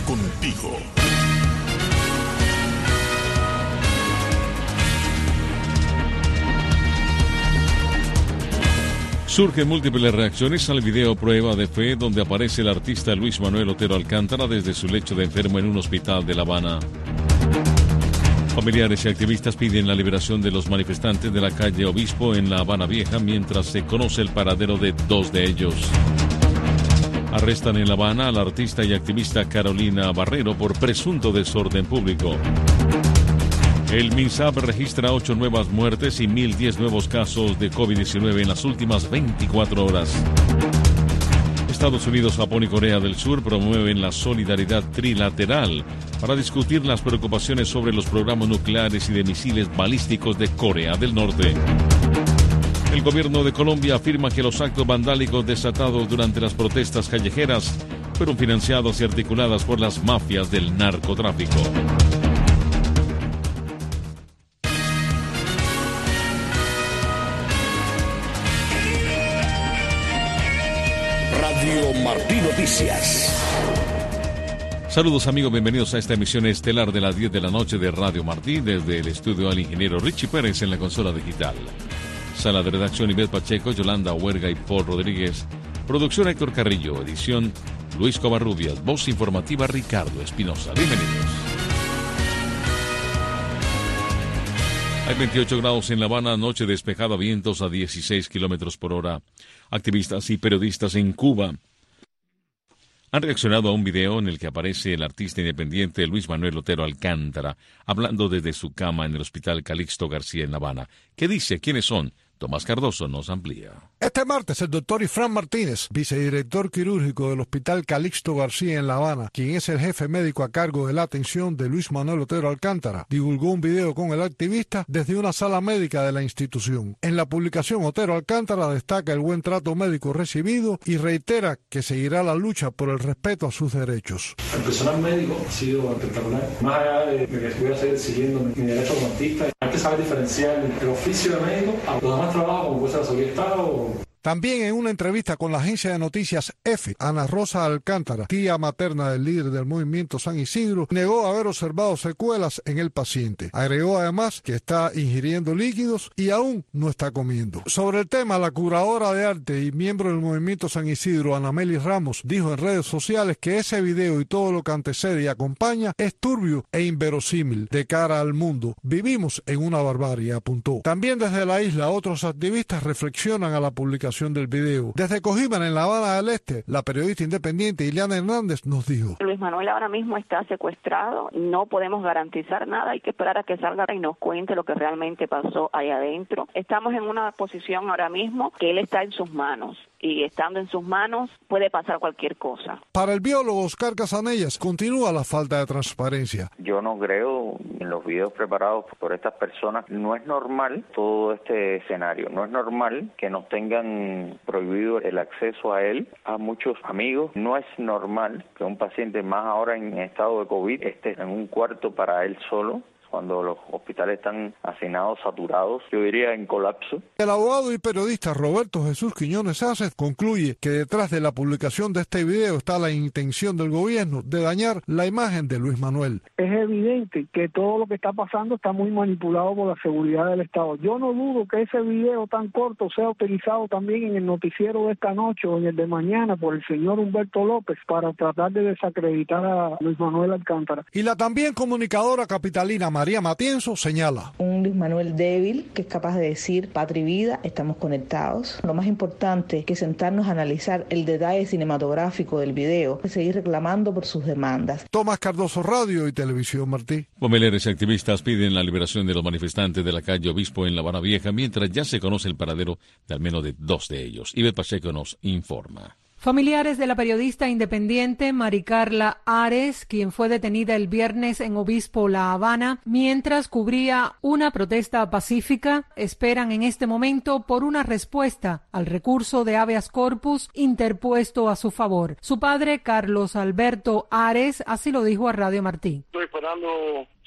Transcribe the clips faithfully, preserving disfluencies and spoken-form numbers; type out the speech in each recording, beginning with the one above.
contigo. Surgen múltiples reacciones al video Prueba de Fe, donde aparece el artista Luis Manuel Otero Alcántara desde su lecho de enfermo en un hospital de La Habana. Familiares y activistas piden la liberación de los manifestantes de la calle Obispo en La Habana Vieja mientras se conoce el paradero de dos de ellos. Arrestan en La Habana a la artista y activista Carolina Barrero por presunto desorden público. El MINSAP registra ocho nuevas muertes y mil diez nuevos casos de COVID diecinueve en las últimas veinticuatro horas. Estados Unidos, Japón y Corea del Sur promueven la solidaridad trilateral para discutir las preocupaciones sobre los programas nucleares y de misiles balísticos de Corea del Norte. El gobierno de Colombia afirma que los actos vandálicos desatados durante las protestas callejeras fueron financiados y articuladas por las mafias del narcotráfico. Radio Martí Noticias. Saludos amigos, bienvenidos a esta emisión estelar de las diez de la noche de Radio Martí, desde el estudio al ingeniero Richie Pérez en la consola digital. Sala de redacción Ivette Pacheco, Yolanda Huerga y Paul Rodríguez. Producción Héctor Carrillo, edición Luis Covarrubias, voz informativa Ricardo Espinosa. Bienvenidos. Hay veintiocho grados en La Habana, noche despejada, vientos a dieciséis kilómetros por hora. Activistas y periodistas en Cuba han reaccionado a un video en el que aparece el artista independiente Luis Manuel Otero Alcántara hablando desde su cama en el Hospital Calixto García en La Habana. ¿Qué dice? ¿Quiénes son? Tomás Cardoso nos amplía. Este martes, el doctor Ifrán Martínez, vicedirector quirúrgico del Hospital Calixto García en La Habana, quien es el jefe médico a cargo de la atención de Luis Manuel Otero Alcántara, divulgó un video con el activista desde una sala médica de la institución. En la publicación, Otero Alcántara destaca el buen trato médico recibido y reitera que seguirá la lucha por el respeto a sus derechos. El personal médico ha sido espectacular. Más allá de que estuviera seguir siguiendo mi derecho como artista, hay que saber diferenciar el oficio de médico a los demás trabajos, como puede ser la seguridad del Estado o... También en una entrevista con la agencia de noticias EFE, Ana Rosa Alcántara, tía materna del líder del movimiento San Isidro, negó haber observado secuelas en el paciente. Agregó además que está ingiriendo líquidos y aún no está comiendo. Sobre el tema, la curadora de arte y miembro del movimiento San Isidro, Anameli Ramos, dijo en redes sociales que ese video y todo lo que antecede y acompaña es turbio e inverosímil de cara al mundo. Vivimos en una barbarie, apuntó. También desde la isla, otros activistas reflexionan a la publicación del video. Desde Cojíman, en La Habana del Este, la periodista independiente Ileana Hernández nos dijo: Luis Manuel ahora mismo está secuestrado, no podemos garantizar nada, hay que esperar a que salga y nos cuente lo que realmente pasó ahí adentro. Estamos en una posición ahora mismo que él está en sus manos, y estando en sus manos puede pasar cualquier cosa. Para el biólogo Oscar Casanellas, continúa la falta de transparencia. Yo no creo en los videos preparados por estas personas. No es normal todo este escenario, no es normal que nos tengan prohibido el acceso a él, a muchos amigos. No es normal que un paciente, más ahora en estado de COVID, esté en un cuarto para él solo, cuando los hospitales están hacinados, saturados, yo diría en colapso. El abogado y periodista Roberto Jesús Quiñones Aces concluye que detrás de la publicación de este video está la intención del gobierno de dañar la imagen de Luis Manuel. Es evidente que todo lo que está pasando está muy manipulado por la seguridad del Estado. Yo no dudo que ese video tan corto sea utilizado también en el noticiero de esta noche o en el de mañana por el señor Humberto López para tratar de desacreditar a Luis Manuel Alcántara. Y la también comunicadora capitalina María Matienzo señala: un Luis Manuel débil que es capaz de decir patria y vida, estamos conectados. Lo más importante que sentarnos a analizar el detalle cinematográfico del video y seguir reclamando por sus demandas. Tomás Cardoso, Radio y Televisión Martí. Familiares y activistas piden la liberación de los manifestantes de la calle Obispo en La Habana Vieja, mientras ya se conoce el paradero de al menos de dos de ellos. Ivette Pacheco nos informa. Familiares de la periodista independiente Mari Carla Ares, quien fue detenida el viernes en Obispo, La Habana, mientras cubría una protesta pacífica, esperan en este momento por una respuesta al recurso de habeas corpus interpuesto a su favor. Su padre, Carlos Alberto Ares, así lo dijo a Radio Martí. Estoy esperando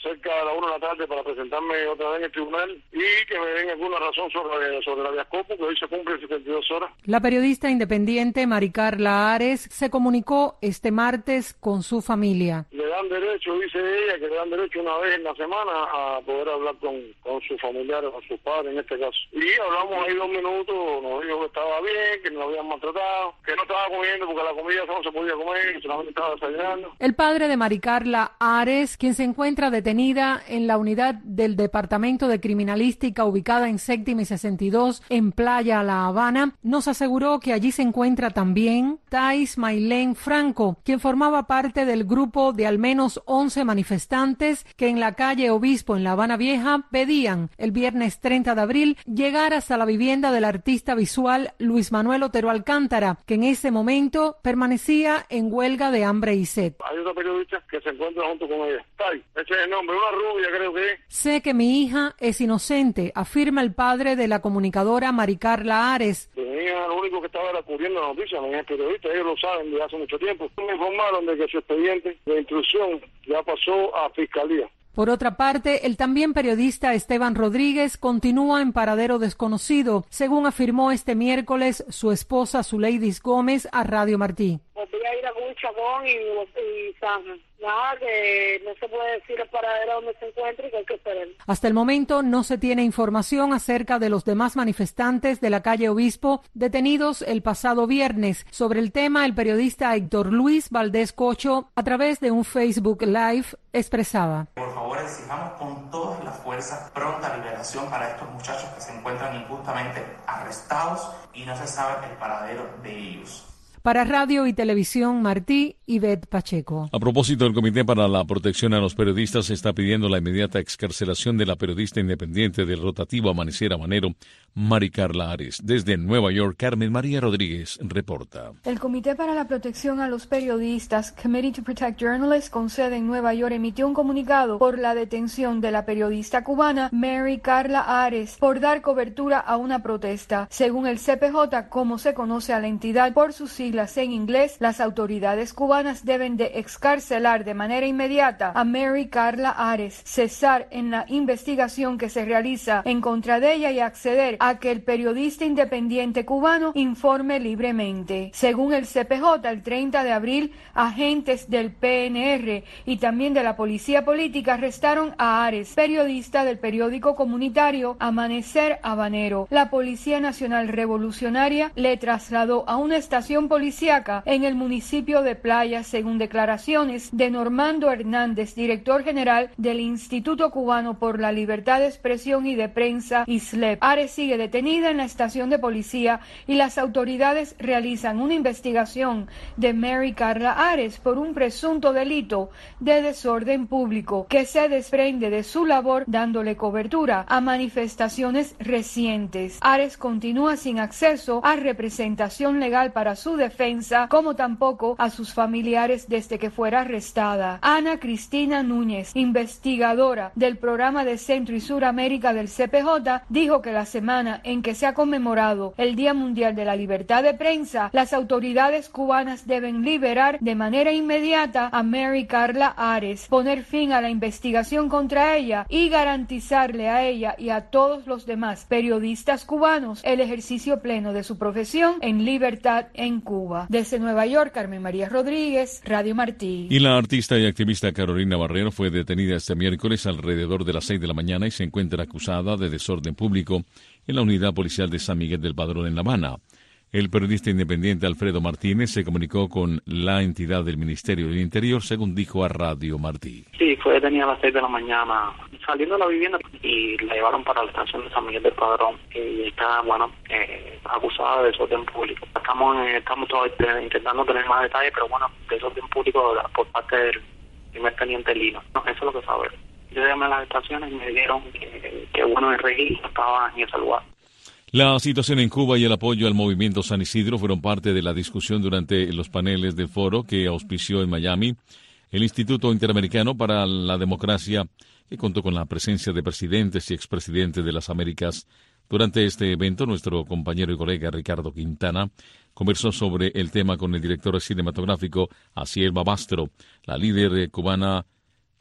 cerca de la una de la tarde para presentarme otra vez en el tribunal y que me den alguna razón sobre, sobre la Viascopo, que hoy se cumplen setenta y dos horas. La periodista independiente Mari Carla Ares se comunicó este martes con su familia. Le dan derecho, dice ella, que le dan derecho una vez en la semana a poder hablar con, con sus familiares, con sus padres en este caso. Y hablamos ahí dos minutos, nos dijo que estaba bien, que no lo habían maltratado, que no estaba comiendo porque la comida no se podía comer, que solamente estaba desayunando. El padre de Mari Carla Ares, quien se encuentra detenida en la unidad del Departamento de Criminalística ubicada en Séptima y sesenta y dos en Playa La Habana, nos aseguró que allí se encuentra también Thais Maylén Franco, quien formaba parte del grupo de al menos once manifestantes que en la calle Obispo en La Habana Vieja pedían el viernes treinta de abril llegar hasta la vivienda del artista visual Luis Manuel Otero Alcántara, que en ese momento permanecía en huelga de hambre y sed. Hay otra periodista que se encuentra junto con ella. Thais, ese es el nombre, una rubia creo que es. Sé que mi hija es inocente, afirma el padre de la comunicadora Mari Carla Ares. Mi hija lo único que estaba era cubriendo la noticia, mi hija es periodista, ellos lo saben desde hace mucho tiempo. Me informaron de que su expediente de instrucción ya pasó a fiscalía. Por otra parte, el también periodista Esteban Rodríguez continúa en paradero desconocido, según afirmó este miércoles su esposa Zuleidis Gómez a Radio Martí. Voy a ir a un chabón y, y San. Nada, que no se puede decir el paradero donde se encuentra y que hay que esperar. Hasta el momento no se tiene información acerca de los demás manifestantes de la calle Obispo detenidos el pasado viernes. Sobre el tema, el periodista Héctor Luis Valdés Cocho, a través de un Facebook Live, expresaba: Por favor, exijamos con todas las fuerzas pronta liberación para estos muchachos que se encuentran injustamente arrestados y no se sabe el paradero de ellos. Para Radio y Televisión Martí, Ivette Pacheco. A propósito, el Comité para la Protección a los Periodistas está pidiendo la inmediata excarcelación de la periodista independiente del rotativo Amanecer Habanero, Mari Carla Ares. Desde Nueva York, Carmen María Rodríguez reporta. El Comité para la Protección a los Periodistas, Committee to Protect Journalists, con sede en Nueva York, emitió un comunicado por la detención de la periodista cubana Mari Carla Ares por dar cobertura a una protesta. Según el C P J, como se conoce a la entidad por sus siglas en inglés, las autoridades cubanas deben de excarcelar de manera inmediata a Mari Carla Ares, cesar en la investigación que se realiza en contra de ella y acceder a que el periodista independiente cubano informe libremente. Según el C P J, el treinta de abril, agentes del P N R y también de la Policía Política arrestaron a Ares, periodista del periódico comunitario Amanecer Habanero. La Policía Nacional Revolucionaria le trasladó a una estación policial en el municipio de Playa, según declaraciones de Normando Hernández, director general del Instituto Cubano por la Libertad de Expresión y de Prensa, I S L E P. Ares sigue detenida en la estación de policía y las autoridades realizan una investigación de Mari Carla Ares por un presunto delito de desorden público que se desprende de su labor dándole cobertura a manifestaciones recientes. Ares continúa sin acceso a representación legal para su defensa, como tampoco a sus familiares desde que fuera arrestada. Ana Cristina Núñez, investigadora del programa de Centro y Suramérica del C P J, dijo que la semana en que se ha conmemorado el Día Mundial de la Libertad de Prensa, las autoridades cubanas deben liberar de manera inmediata a Mari Carla Ares, poner fin a la investigación contra ella y garantizarle a ella y a todos los demás periodistas cubanos el ejercicio pleno de su profesión en libertad en Cuba. Desde Nueva York, Carmen María Rodríguez, Radio Martí. Y la artista y activista Carolina Barrero fue detenida este miércoles alrededor de las seis de la mañana y se encuentra acusada de desorden público en la unidad policial de San Miguel del Padrón en La Habana. El periodista independiente Alfredo Martínez se comunicó con la entidad del Ministerio del Interior, según dijo a Radio Martí. Sí, fue detenida a las seis de la mañana saliendo de la vivienda y la llevaron para la estación de San Miguel del Padrón y está, bueno, eh, acusada de desorden público. Estamos eh, estamos todavía intentando tener más detalles, pero bueno, desorden público por parte del primer teniente Lino. No, eso es lo que sabemos. Yo llamé a las estaciones y me dijeron que, que bueno, el registro estaba en ese lugar. La situación en Cuba y el apoyo al movimiento San Isidro fueron parte de la discusión durante los paneles del foro que auspició en Miami el Instituto Interamericano para la Democracia, que contó con la presencia de presidentes y expresidentes de las Américas. Durante este evento, nuestro compañero y colega Ricardo Quintana conversó sobre el tema con el director cinematográfico Asiel Babastro, la líder cubana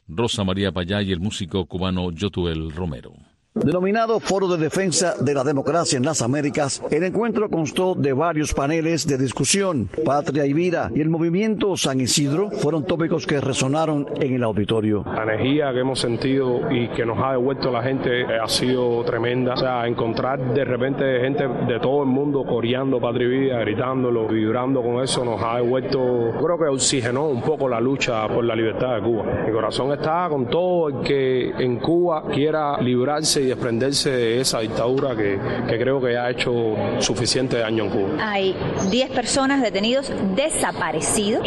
Rosa María Payá y el músico cubano Yotuel Romero. Denominado Foro de Defensa de la Democracia en las Américas, el encuentro constó de varios paneles de discusión. Patria y Vida y el movimiento San Isidro fueron tópicos que resonaron en el auditorio. La energía que hemos sentido y que nos ha devuelto la gente ha sido tremenda. O sea, encontrar de repente gente de todo el mundo coreando Patria y Vida, gritándolo, vibrando con eso, nos ha devuelto, creo que oxigenó un poco la lucha por la libertad de Cuba. Mi corazón está con todo el que en Cuba quiera librarse y desprenderse de esa dictadura que, que creo que ha hecho suficiente daño en Cuba. Hay diez personas detenidos, desaparecidos.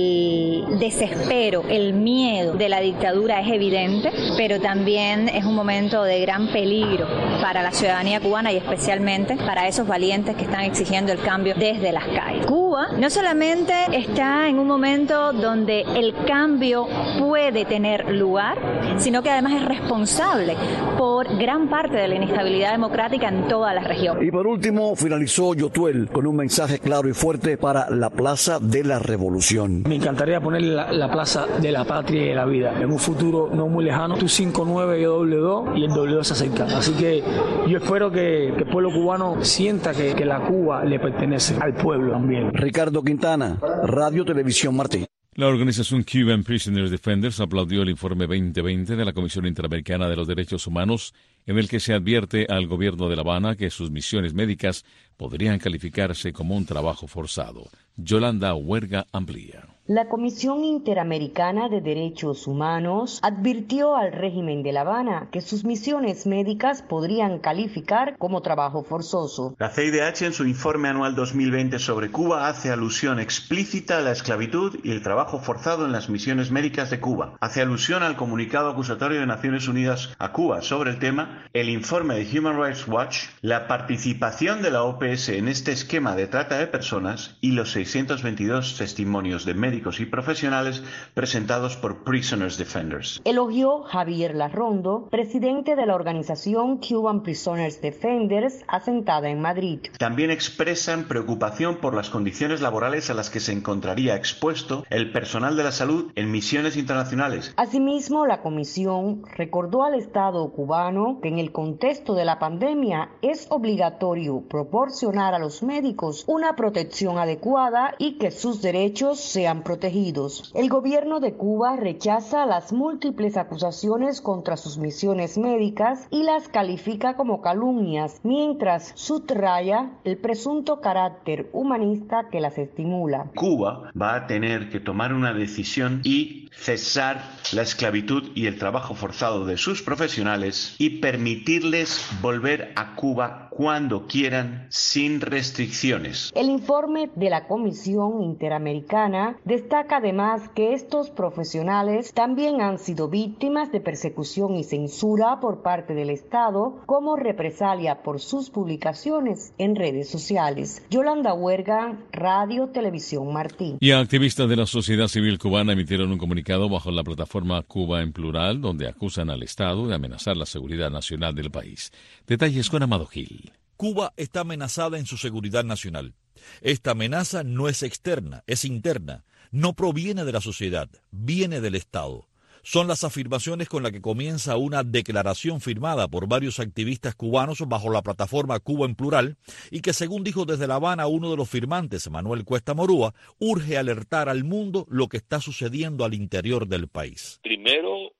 El desespero, el miedo de la dictadura es evidente, pero también es un momento de gran peligro para la ciudadanía cubana y especialmente para esos valientes que están exigiendo el cambio desde las calles. Cuba no solamente está en un momento donde el cambio puede tener lugar, sino que además es responsable por gran parte de la inestabilidad democrática en toda la región. Y por último, finalizó Yotuel con un mensaje claro y fuerte para la Plaza de la Revolución. Me encantaría poner la, la Plaza de la Patria y de la Vida en un futuro no muy lejano. Tu cinco nueve y doble dos y el doble dos se acerca. Así que yo espero que, que el pueblo cubano sienta que, que la Cuba le pertenece al pueblo también. Ricardo Quintana, Radio Televisión Martí. La organización Cuban Prisoners Defenders aplaudió el informe veinte veinte de la Comisión Interamericana de los Derechos Humanos, en el que se advierte al gobierno de La Habana que sus misiones médicas podrían calificarse como un trabajo forzado. Yolanda Huerga amplía. La Comisión Interamericana de Derechos Humanos advirtió al régimen de La Habana que sus misiones médicas podrían calificar como trabajo forzoso. La C I D H en su informe anual dos mil veinte sobre Cuba hace alusión explícita a la esclavitud y el trabajo forzado en las misiones médicas de Cuba. Hace alusión al comunicado acusatorio de Naciones Unidas a Cuba sobre el tema, el informe de Human Rights Watch, la participación de la O P S en este esquema de trata de personas y los seiscientos veintidós testimonios de médicos y profesionales presentados por Prisoners Defenders. Elogió Javier Larrondo, presidente de la organización Cuban Prisoners Defenders, asentada en Madrid. También expresan preocupación por las condiciones laborales a las que se encontraría expuesto el personal de la salud en misiones internacionales. Asimismo, la comisión recordó al Estado cubano que en el contexto de la pandemia es obligatorio proporcionar a los médicos una protección adecuada y que sus derechos sean protegidos. El gobierno de Cuba rechaza las múltiples acusaciones contra sus misiones médicas y las califica como calumnias, mientras subraya el presunto carácter humanista que las estimula. Cuba va a tener que tomar una decisión y cesar la esclavitud y el trabajo forzado de sus profesionales y permitirles volver a Cuba cuando quieran sin restricciones. El informe de la Comisión Interamericana destaca además que estos profesionales también han sido víctimas de persecución y censura por parte del Estado como represalia por sus publicaciones en redes sociales. Yolanda Huerga, Radio Televisión Martí. Y activistas de la sociedad civil cubana emitieron un comunicado bajo la plataforma Cuba en Plural, donde acusan al Estado de amenazar la seguridad nacional del país. Detalles con Amado Gil. Cuba está amenazada en su seguridad nacional. Esta amenaza no es externa, es interna. No proviene de la sociedad, viene del Estado. Son las afirmaciones con las que comienza una declaración firmada por varios activistas cubanos bajo la plataforma Cuba en Plural y que, según dijo desde La Habana uno de los firmantes, Manuel Cuesta Morúa, urge alertar al mundo lo que está sucediendo al interior del país. Primero,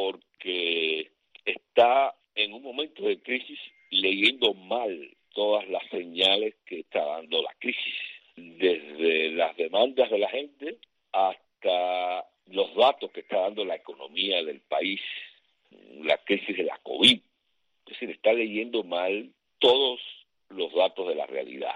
porque está en un momento de crisis leyendo mal todas las señales que está dando la crisis, desde las demandas de la gente hasta los datos que está dando la economía del país, la crisis de la COVID. Es decir, está leyendo mal todos los datos de la realidad.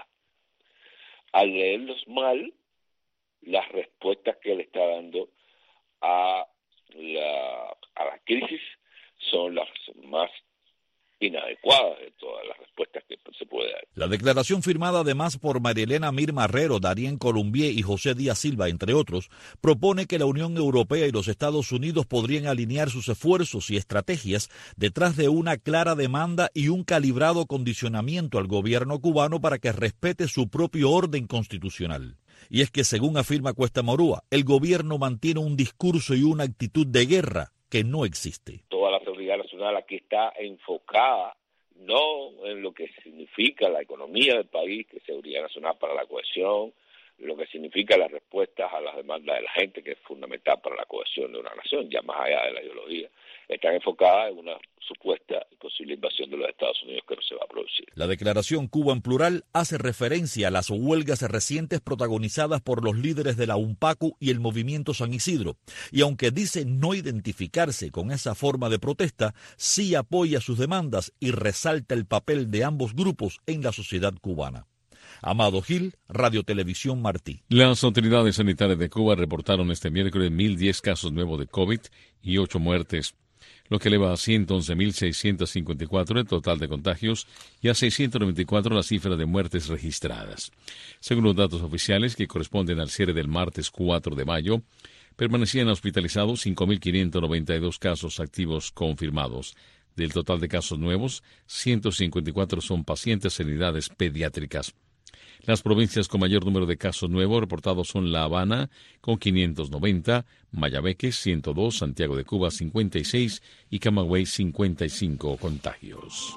Al leerlos mal, las respuestas que le está dando a la, a la crisis son las más inadecuadas de todas las respuestas que se puede dar. La declaración firmada además por Marielena Mir Marrero, Darien Colombier y José Díaz Silva, entre otros, propone que la Unión Europea y los Estados Unidos podrían alinear sus esfuerzos y estrategias detrás de una clara demanda y un calibrado condicionamiento al gobierno cubano para que respete su propio orden constitucional. Y es que, según afirma Cuesta Morúa, el gobierno mantiene un discurso y una actitud de guerra que no existe. Toda la seguridad nacional aquí está enfocada no en lo que significa la economía del país, que es seguridad nacional para la cohesión, lo que significa las respuestas a las demandas de la gente, que es fundamental para la cohesión de una nación, ya más allá de la ideología, están enfocadas en una supuesta y posible invasión de los Estados Unidos que no se va a producir. La declaración Cuba en plural hace referencia a las huelgas recientes protagonizadas por los líderes de la UNPACU y el Movimiento San Isidro, y aunque dice no identificarse con esa forma de protesta, sí apoya sus demandas y resalta el papel de ambos grupos en la sociedad cubana. Amado Gil, Radio Televisión Martí. Las autoridades sanitarias de Cuba reportaron este miércoles mil diez casos nuevos de COVID y ocho muertes, lo que eleva a ciento once mil seiscientos cincuenta y cuatro el total de contagios y a seiscientos noventa y cuatro la cifra de muertes registradas. Según los datos oficiales, que corresponden al cierre del martes cuatro de mayo, permanecían hospitalizados cinco mil quinientos noventa y dos casos activos confirmados. Del total de casos nuevos, ciento cincuenta y cuatro son pacientes en unidades pediátricas. Las provincias con mayor número de casos nuevos reportados son La Habana, con quinientos noventa, Mayabeque, ciento dos, Santiago de Cuba, cincuenta y seis y Camagüey, cincuenta y cinco contagios.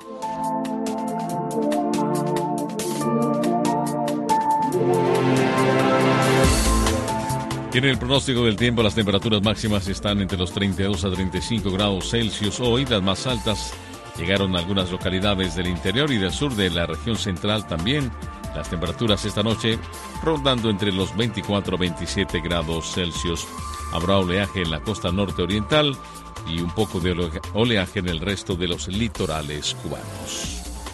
Y en el pronóstico del tiempo, las temperaturas máximas están entre los treinta y dos a treinta y cinco grados Celsius hoy. Las más altas llegaron a algunas localidades del interior y del sur de la región central también. Las temperaturas esta noche rondando entre los veinticuatro a veintisiete grados Celsius. Habrá oleaje en la costa norte oriental y un poco de oleaje en el resto de los litorales cubanos.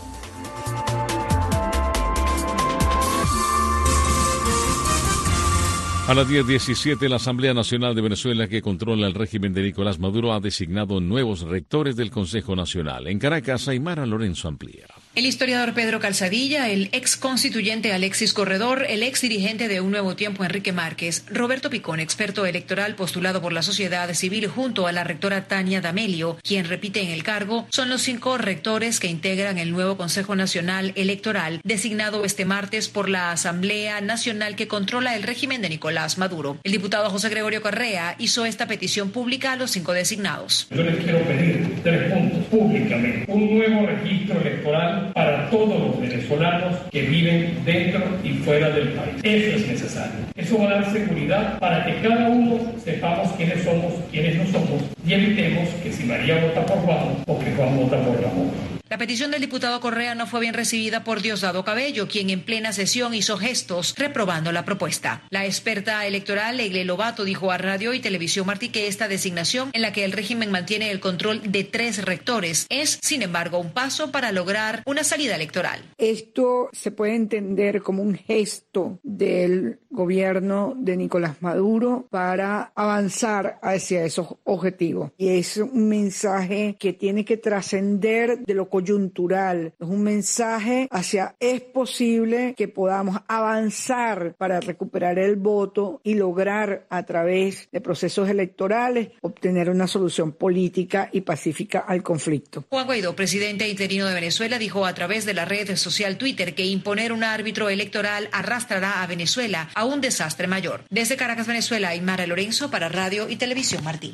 A las diez diecisiete, la Asamblea Nacional de Venezuela, que controla el régimen de Nicolás Maduro, ha designado nuevos rectores del Consejo Nacional. En Caracas, Aymara Lorenzo amplía. El historiador Pedro Calzadilla, el ex constituyente Alexis Corredor, el ex dirigente de Un Nuevo Tiempo Enrique Márquez, Roberto Picón, experto electoral postulado por la sociedad civil junto a la rectora Tania D'Amelio, quien repite en el cargo, son los cinco rectores que integran el nuevo Consejo Nacional Electoral, designado este martes por la Asamblea Nacional que controla el régimen de Nicolás Maduro. El diputado José Gregorio Correa hizo esta petición pública a los cinco designados. Yo les quiero pedir tres puntos públicamente. Un nuevo registro electoral para todos los venezolanos que viven dentro y fuera del país. Eso es necesario. Eso va a dar seguridad para que cada uno sepamos quiénes somos, quiénes no somos, y evitemos que si María vota por Juan o que Juan vota por Ramón. La petición del diputado Correa no fue bien recibida por Diosdado Cabello, quien en plena sesión hizo gestos reprobando la propuesta. La experta electoral Egle Lobato dijo a Radio y Televisión Martí que esta designación, en la que el régimen mantiene el control de tres rectores, es, sin embargo, un paso para lograr una salida electoral. Esto se puede entender como un gesto del gobierno de Nicolás Maduro para avanzar hacia esos objetivos. Y es un mensaje que tiene que trascender de lo coyuntural, es un mensaje hacia es posible que podamos avanzar para recuperar el voto y lograr a través de procesos electorales obtener una solución política y pacífica al conflicto. Juan Guaidó, presidente interino de Venezuela, dijo a través de la red social Twitter que imponer un árbitro electoral arrastrará a Venezuela a un desastre mayor. Desde Caracas, Venezuela, Aymara Lorenzo para Radio y Televisión Martí.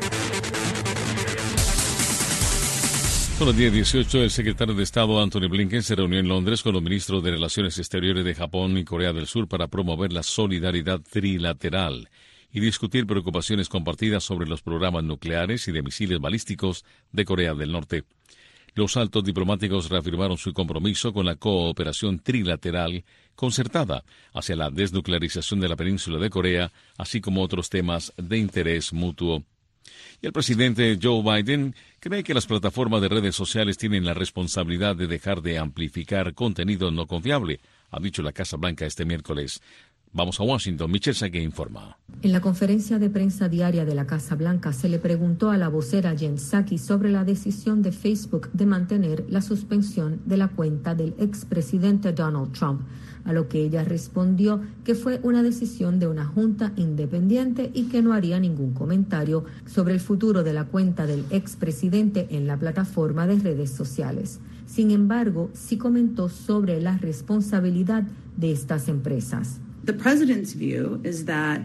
Son las diez dieciocho, el secretario de Estado Antony Blinken se reunió en Londres con los ministros de Relaciones Exteriores de Japón y Corea del Sur para promover la solidaridad trilateral y discutir preocupaciones compartidas sobre los programas nucleares y de misiles balísticos de Corea del Norte. Los altos diplomáticos reafirmaron su compromiso con la cooperación trilateral concertada hacia la desnuclearización de la península de Corea, así como otros temas de interés mutuo. Y el presidente Joe Biden cree que las plataformas de redes sociales tienen la responsabilidad de dejar de amplificar contenido no confiable, ha dicho la Casa Blanca este miércoles. Vamos a Washington, Michelle Sagué informa. En la conferencia de prensa diaria de la Casa Blanca se le preguntó a la vocera Jen Psaki sobre la decisión de Facebook de mantener la suspensión de la cuenta del expresidente Donald Trump, a lo que ella respondió que fue una decisión de una junta independiente y que no haría ningún comentario sobre el futuro de la cuenta del expresidente en la plataforma de redes sociales. Sin embargo, sí comentó sobre la responsabilidad de estas empresas. The president's view is that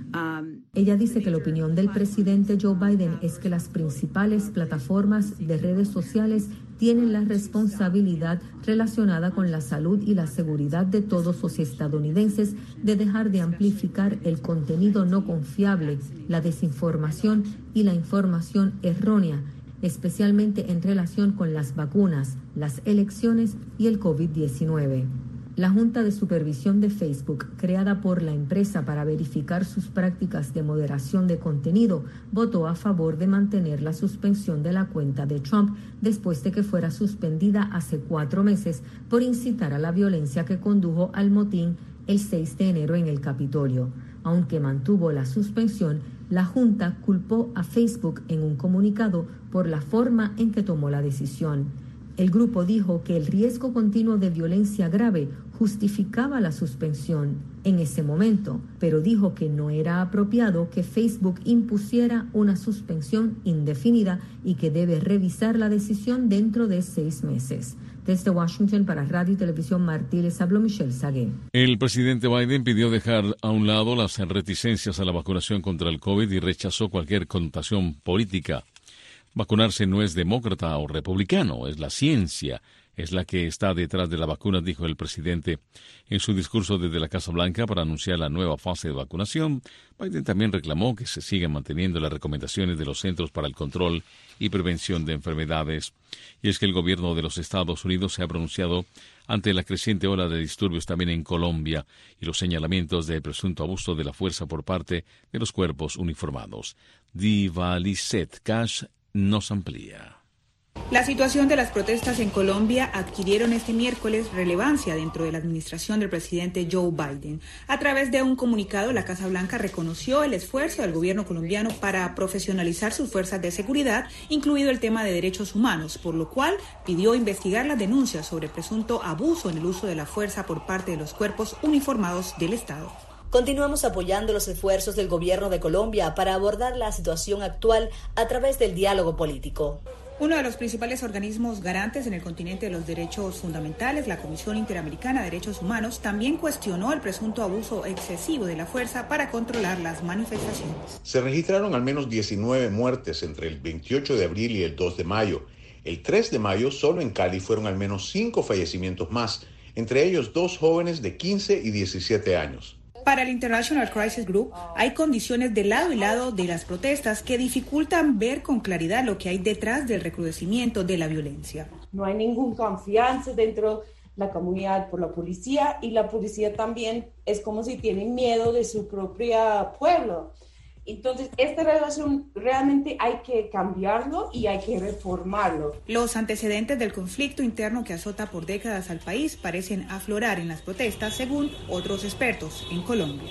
Ella dice que la opinión del presidente Joe Biden es que las principales plataformas de redes sociales tienen la responsabilidad relacionada con la salud y la seguridad de todos los estadounidenses de dejar de amplificar el contenido no confiable, la desinformación y la información errónea, especialmente en relación con las vacunas, las elecciones y el COVID diecinueve. La Junta de Supervisión de Facebook, creada por la empresa para verificar sus prácticas de moderación de contenido, votó a favor de mantener la suspensión de la cuenta de Trump después de que fuera suspendida hace cuatro meses por incitar a la violencia que condujo al motín el seis de enero en el Capitolio. Aunque mantuvo la suspensión, la Junta culpó a Facebook en un comunicado por la forma en que tomó la decisión. El grupo dijo que el riesgo continuo de violencia grave justificaba la suspensión en ese momento, pero dijo que no era apropiado que Facebook impusiera una suspensión indefinida y que debe revisar la decisión dentro de seis meses. Desde Washington para Radio y Televisión Martí les habló Michelle Sagué. El presidente Biden pidió dejar a un lado las reticencias a la vacunación contra el COVID y rechazó cualquier connotación política. Vacunarse no es demócrata o republicano, es la ciencia, es la que está detrás de la vacuna, dijo el presidente en su discurso desde la Casa Blanca para anunciar la nueva fase de vacunación. Biden también reclamó que se sigan manteniendo las recomendaciones de los Centros para el Control y Prevención de Enfermedades. Y es que el gobierno de los Estados Unidos se ha pronunciado ante la creciente ola de disturbios también en Colombia y los señalamientos de presunto abuso de la fuerza por parte de los cuerpos uniformados. Diva Lizette Cash nos amplía. La situación de las protestas en Colombia adquirieron este miércoles relevancia dentro de la administración del presidente Joe Biden. A través de un comunicado, la Casa Blanca reconoció el esfuerzo del gobierno colombiano para profesionalizar sus fuerzas de seguridad, incluido el tema de derechos humanos, por lo cual pidió investigar las denuncias sobre presunto abuso en el uso de la fuerza por parte de los cuerpos uniformados del Estado. Continuamos apoyando los esfuerzos del gobierno de Colombia para abordar la situación actual a través del diálogo político. Uno de los principales organismos garantes en el continente de los derechos fundamentales, la Comisión Interamericana de Derechos Humanos, también cuestionó el presunto abuso excesivo de la fuerza para controlar las manifestaciones. Se registraron al menos diecinueve muertes entre el veintiocho de abril y el dos de mayo. El tres de mayo, solo en Cali, fueron al menos cinco fallecimientos más, entre ellos dos jóvenes de quince y diecisiete años. Para el International Crisis Group, hay condiciones de lado y lado de las protestas que dificultan ver con claridad lo que hay detrás del recrudecimiento de la violencia. No hay ninguna confianza dentro de la comunidad por la policía y la policía también es como si tienen miedo de su propio pueblo. Entonces, esta relación realmente hay que cambiarlo y hay que reformarlo. Los antecedentes del conflicto interno que azota por décadas al país parecen aflorar en las protestas, según otros expertos en Colombia.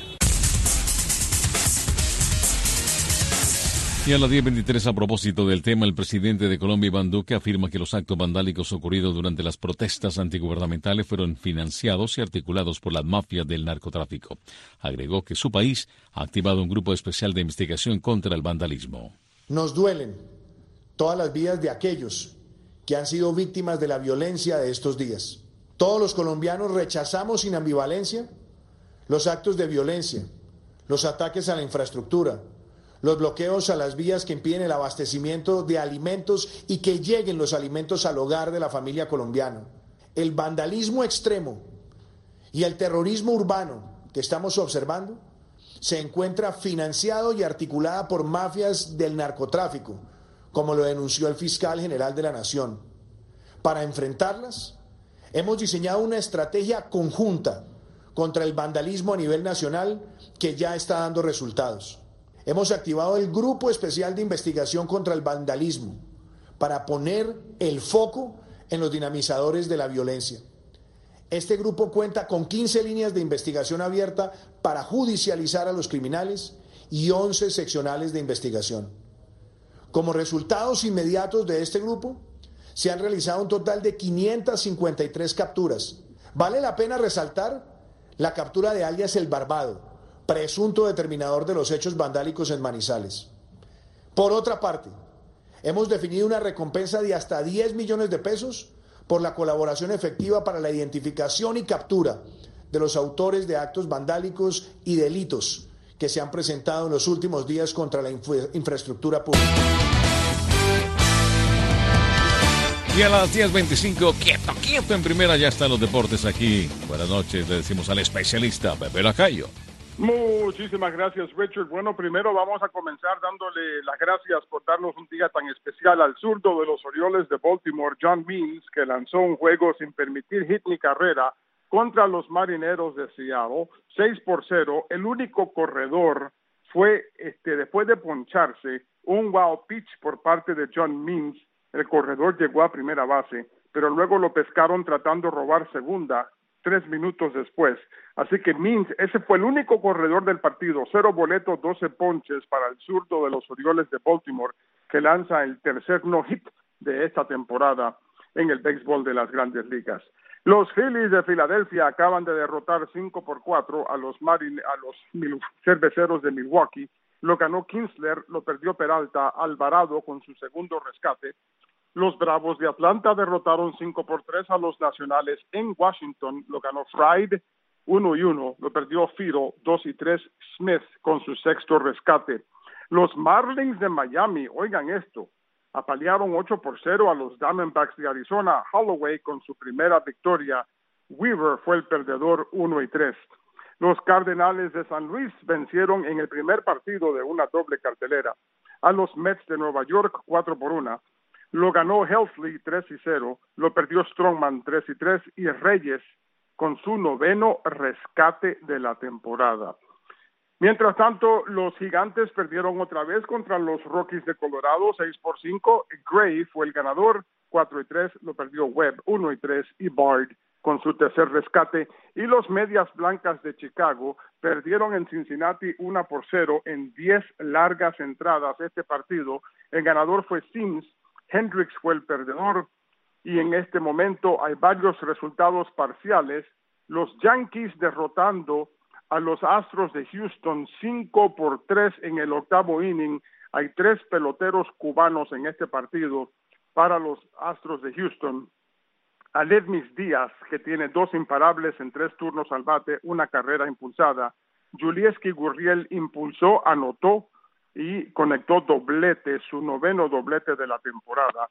Y a las diez veintitrés, a propósito del tema, el presidente de Colombia, Iván Duque, afirma que los actos vandálicos ocurridos durante las protestas antigubernamentales fueron financiados y articulados por las mafias del narcotráfico. Agregó que su país ha activado un grupo especial de investigación contra el vandalismo. Nos duelen todas las vidas de aquellos que han sido víctimas de la violencia de estos días. Todos los colombianos rechazamos sin ambivalencia los actos de violencia, los ataques a la infraestructura, los bloqueos a las vías que impiden el abastecimiento de alimentos y que lleguen los alimentos al hogar de la familia colombiana. El vandalismo extremo y el terrorismo urbano que estamos observando se encuentra financiado y articulada por mafias del narcotráfico, como lo denunció el fiscal general de la Nación. Para enfrentarlas, hemos diseñado una estrategia conjunta contra el vandalismo a nivel nacional que ya está dando resultados. Hemos activado el Grupo Especial de Investigación contra el Vandalismo para poner el foco en los dinamizadores de la violencia. Este grupo cuenta con quince líneas de investigación abierta para judicializar a los criminales y once seccionales de investigación. Como resultados inmediatos de este grupo, se han realizado un total de quinientas cincuenta y tres capturas. Vale la pena resaltar la captura de alias El Barbado, presunto determinador de los hechos vandálicos en Manizales. Por otra parte, hemos definido una recompensa de hasta diez millones de pesos por la colaboración efectiva para la identificación y captura de los autores de actos vandálicos y delitos que se han presentado en los últimos días contra la infra- infraestructura pública. Y a las diez veinticinco, quieto, quieto en primera, ya están los deportes aquí. Buenas noches, le decimos al especialista Pepe Lacayo. Muchísimas gracias, Richard. Bueno, primero vamos a comenzar dándole las gracias por darnos un día tan especial al zurdo de los Orioles de Baltimore, John Means, que lanzó un juego sin permitir hit ni carrera contra los Marineros de Seattle, seis por cero. El único corredor fue, este, después de poncharse, un wild pitch por parte de John Means. El corredor llegó a primera base, pero luego lo pescaron tratando de robar segunda tres minutos después. Así que Means, ese fue el único corredor del partido, cero boletos, doce ponches para el zurdo de los Orioles de Baltimore, que lanza el tercer no-hit de esta temporada en el béisbol de las Grandes Ligas. Los Phillies de Filadelfia acaban de derrotar cinco por cuatro a los Marin, a los Mil- Cerveceros de Milwaukee. Lo ganó Kinsler, lo perdió Peralta, Alvarado con su segundo rescate. Los Bravos de Atlanta derrotaron cinco por tres a los Nacionales en Washington. Lo ganó Fried, uno y uno. Lo perdió Firo, dos y tres. Smith con su sexto rescate. Los Marlins de Miami, oigan esto, apalearon ocho por cero a los Diamondbacks de Arizona. Holloway con su primera victoria. Weaver fue el perdedor, uno y tres. Los Cardenales de San Luis vencieron en el primer partido de una doble cartelera a los Mets de Nueva York, cuatro por una. Lo ganó Helsley tres y cero, lo perdió Strongman tres y tres y Reyes con su noveno rescate de la temporada. Mientras tanto, los Gigantes perdieron otra vez contra los Rockies de Colorado, seis por cinco. Gray fue el ganador, cuatro y tres, lo perdió Webb, uno y tres, y Bard con su tercer rescate. Y los Medias Blancas de Chicago perdieron en Cincinnati uno por cero en diez largas entradas este partido. El ganador fue Sims. Hendricks fue el perdedor y en este momento hay varios resultados parciales. Los Yankees derrotando a los Astros de Houston cinco por tres en el octavo inning. Hay tres peloteros cubanos en este partido para los Astros de Houston. Aledmis Díaz, que tiene dos imparables en tres turnos al bate, una carrera impulsada. Julieski Gurriel impulsó, anotó y conectó doblete, su noveno doblete de la temporada,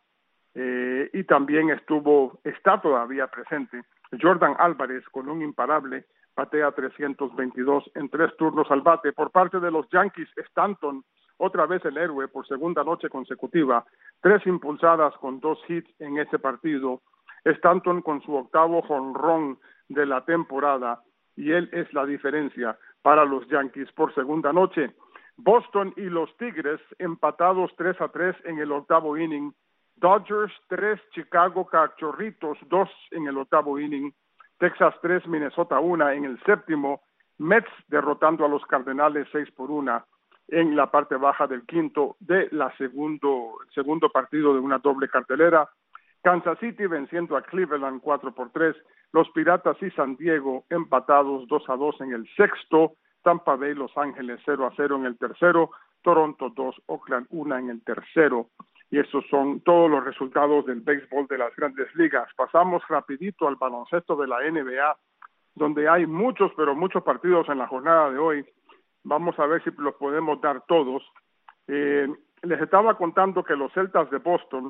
eh, y también estuvo, está todavía presente, Jordan Álvarez con un imparable, batea trescientos veintidós en tres turnos al bate. Por parte de los Yankees, Stanton, otra vez el héroe por segunda noche consecutiva, tres impulsadas con dos hits en este partido. Stanton con su octavo jonrón de la temporada, y él es la diferencia para los Yankees por segunda noche. Boston y los Tigres empatados tres a tres en el octavo inning. Dodgers tres, Chicago Cachorritos dos en el octavo inning. Texas tres, Minnesota uno en el séptimo. Mets derrotando a los Cardenales seis por uno en la parte baja del quinto de la segundo, segundo partido de una doble cartelera. Kansas City venciendo a Cleveland cuatro por tres. Los Piratas y San Diego empatados dos a dos en el sexto. Tampa Bay, Los Ángeles cero a cero en el tercero, Toronto dos, Oakland uno en el tercero. Y esos son todos los resultados del béisbol de las Grandes Ligas. Pasamos rapidito al baloncesto de la N B A, donde hay muchos, pero muchos partidos en la jornada de hoy. Vamos a ver si los podemos dar todos. Eh, les estaba contando que los Celtas de Boston,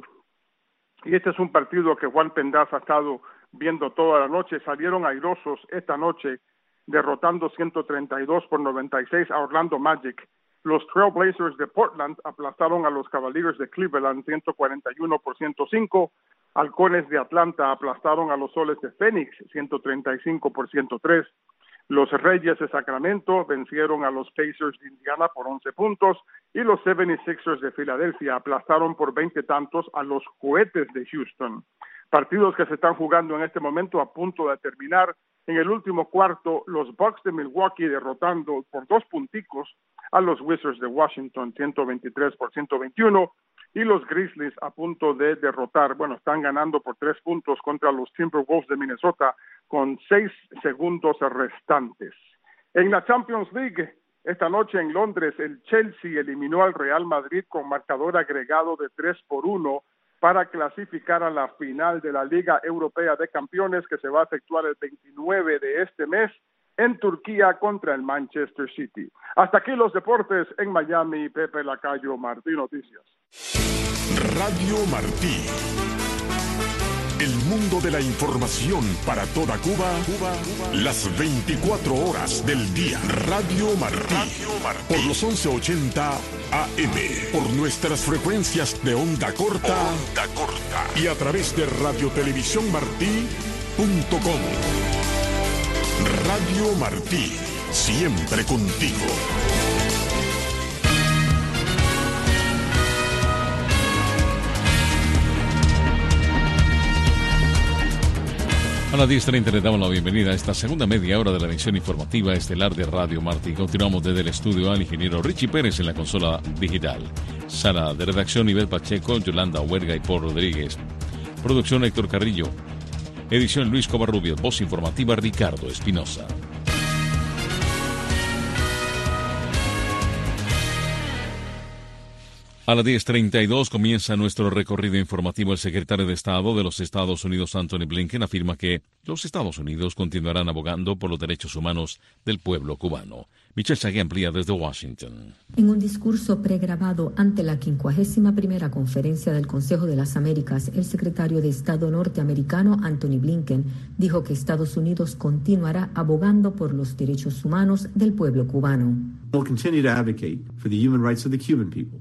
y este es un partido que Juan Pendaz ha estado viendo toda la noche, salieron airosos esta noche, derrotando ciento treinta y dos por noventa y seis a Orlando Magic. Los Trail Blazers de Portland aplastaron a los Cavaliers de Cleveland ciento cuarenta y uno por ciento cinco. Halcones de Atlanta aplastaron a los Soles de Phoenix ciento treinta y cinco por ciento tres. Los Reyes de Sacramento vencieron a los Pacers de Indiana por once puntos y los setenta y seis ers de Filadelfia aplastaron por veinte tantos a los Cohetes de Houston. Partidos que se están jugando en este momento a punto de terminar. En el último cuarto, los Bucks de Milwaukee derrotando por dos punticos a los Wizards de Washington, ciento veintitrés por ciento veintiuno, y los Grizzlies a punto de derrotar, bueno, están ganando por tres puntos contra los Timberwolves de Minnesota con seis segundos restantes. En la Champions League, esta noche en Londres, el Chelsea eliminó al Real Madrid con marcador agregado de tres por uno para clasificar a la final de la Liga Europea de Campeones, que se va a efectuar el veintinueve de este mes en Turquía contra el Manchester City. Hasta aquí los deportes en Miami, Pepe Lacayo, Martí Noticias. Radio Martí. El mundo de la información para toda Cuba, Cuba, Cuba, las veinticuatro horas del día. Radio Martí, Radio Martí. Por los once ochenta A M, por nuestras frecuencias de onda corta, onda corta y a través de radio televisión martí punto com. Radio Martí, siempre contigo. A las diez treinta le damos la bienvenida a esta segunda media hora de la emisión informativa estelar de Radio Martí. Continuamos desde el estudio al ingeniero Richie Pérez en la consola digital. Sala de redacción Nivel Pacheco, Yolanda Huerga y Paul Rodríguez. Producción Héctor Carrillo. Edición Luis Covarrubias. Voz informativa Ricardo Espinosa. A las diez treinta y dos comienza nuestro recorrido informativo. El secretario de Estado de los Estados Unidos, Anthony Blinken, afirma que los Estados Unidos continuarán abogando por los derechos humanos del pueblo cubano. Michelle Sagué amplía desde Washington. En un discurso pregrabado ante la quincuagésima primera conferencia del Consejo de las Américas, el secretario de Estado norteamericano, Anthony Blinken, dijo que Estados Unidos continuará abogando por los derechos humanos del pueblo cubano. We'll continue to advocate for the human rights of the Cuban people.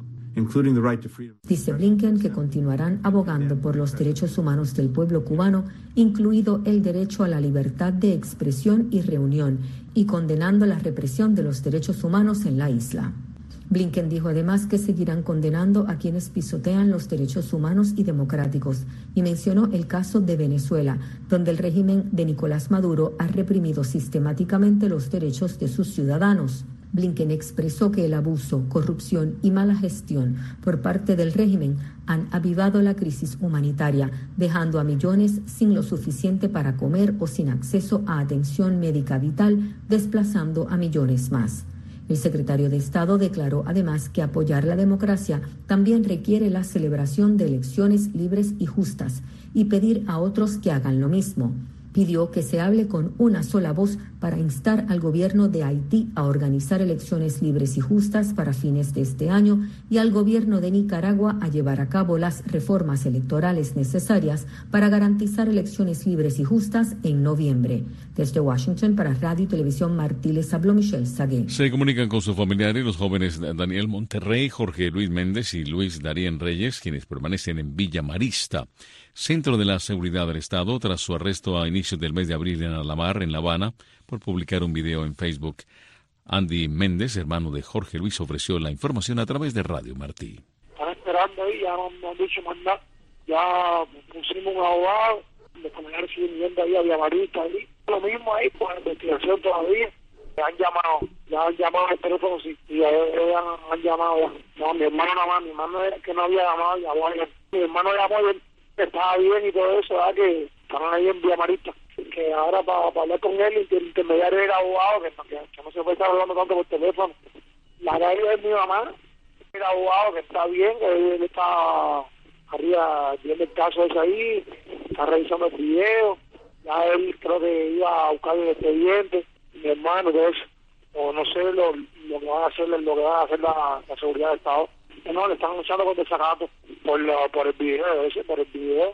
Dice Blinken que continuarán abogando por los derechos humanos del pueblo cubano, incluido el derecho a la libertad de expresión y reunión, y condenando la represión de los derechos humanos en la isla. Blinken dijo además que seguirán condenando a quienes pisotean los derechos humanos y democráticos, y mencionó el caso de Venezuela, donde el régimen de Nicolás Maduro ha reprimido sistemáticamente los derechos de sus ciudadanos. Blinken expresó que el abuso, corrupción y mala gestión por parte del régimen han avivado la crisis humanitaria, dejando a millones sin lo suficiente para comer o sin acceso a atención médica vital, desplazando a millones más. El secretario de Estado declaró además que apoyar la democracia también requiere la celebración de elecciones libres y justas y pedir a otros que hagan lo mismo. Pidió que se hable con una sola voz para instar al gobierno de Haití a organizar elecciones libres y justas para fines de este año y al gobierno de Nicaragua a llevar a cabo las reformas electorales necesarias para garantizar elecciones libres y justas en noviembre. Desde Washington para Radio y Televisión Martí les habló Michelle Sagué. Se comunican con sus familiares los jóvenes Daniel Monterrey, Jorge Luis Méndez y Luis Darien Reyes, quienes permanecen en Villa Marista, centro de la seguridad del Estado, tras su arresto a inicios del mes de abril en Alamar, en La Habana, por publicar un video en Facebook. Andy Méndez, hermano de Jorge Luis, ofreció la información a través de Radio Martí. Están esperando ahí, ya no, no han dicho más nada. Ya pusimos un abogado, los familiares siguen yendo ahí a Villa Marista, ahí. Lo mismo ahí, por la investigación todavía. Han llamado, ya han llamado al teléfono, sí, y ellos han, han llamado ya. No, mi hermano nada más, mi hermano era que no había llamado, llamó a mi hermano llamó y él estaba bien y todo eso, ¿verdad? Que estaban ahí en Villa Marista. Que ahora para pa hablar con él, el intermediario era abogado, que, que, que no se puede estar hablando tanto por teléfono. La realidad es mi mamá, el abogado que está bien, que él está arriba viendo el caso ese ahí, está revisando el video, ya él creo que iba a buscar el expediente, mi hermano, todo eso, o no sé lo, lo que van a hacer, lo que va a hacer la, la seguridad del Estado. No, le están luchando con desacato por, la, por el video ese, por el video.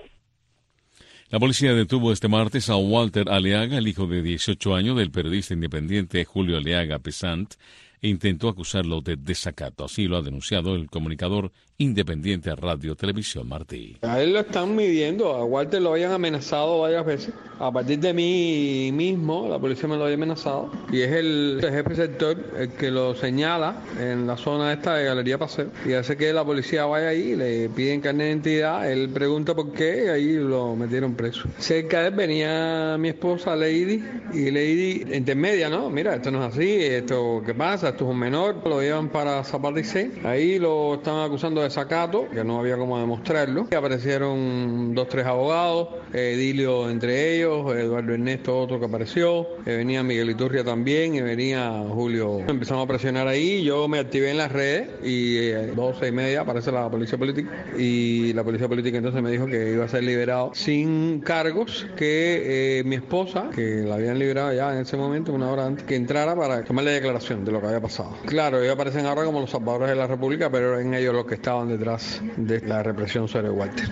La policía detuvo este martes a Walter Aleaga, el hijo de dieciocho años del periodista independiente Julio Aleaga Pesant, e intentó acusarlo de desacato. Así lo ha denunciado el comunicador independiente a Radio Televisión Martí. A él lo están midiendo, a Walter lo habían amenazado varias veces. A partir de mí mismo, la policía me lo había amenazado. Y es el jefe sector el que lo señala en la zona esta de Galería Paseo. Y hace que la policía vaya ahí, le piden carnet de identidad, él pregunta por qué y ahí lo metieron preso. Cerca de él venía mi esposa Lady, y Lady intermedia, ¿no? Mira, esto no es así, esto, ¿qué pasa? esto es un menor, lo llevan para Zapata y C. Ahí lo estaban acusando de desacato, que no había cómo demostrarlo. Y aparecieron dos, tres abogados, Edilio entre ellos, Eduardo Ernesto otro que apareció, eh, venía Miguel Iturria también y venía Julio. Empezamos a presionar ahí, yo me activé en las redes y eh, doce y media aparece la policía política y la policía política entonces me dijo que iba a ser liberado sin cargos, que eh, mi esposa, que la habían liberado ya en ese momento, una hora antes, que entrara para tomarle declaración de lo que había pasado. Claro, ellos aparecen ahora como los salvadores de la República, pero eran ellos los que estaban detrás de la represión sobre Walter.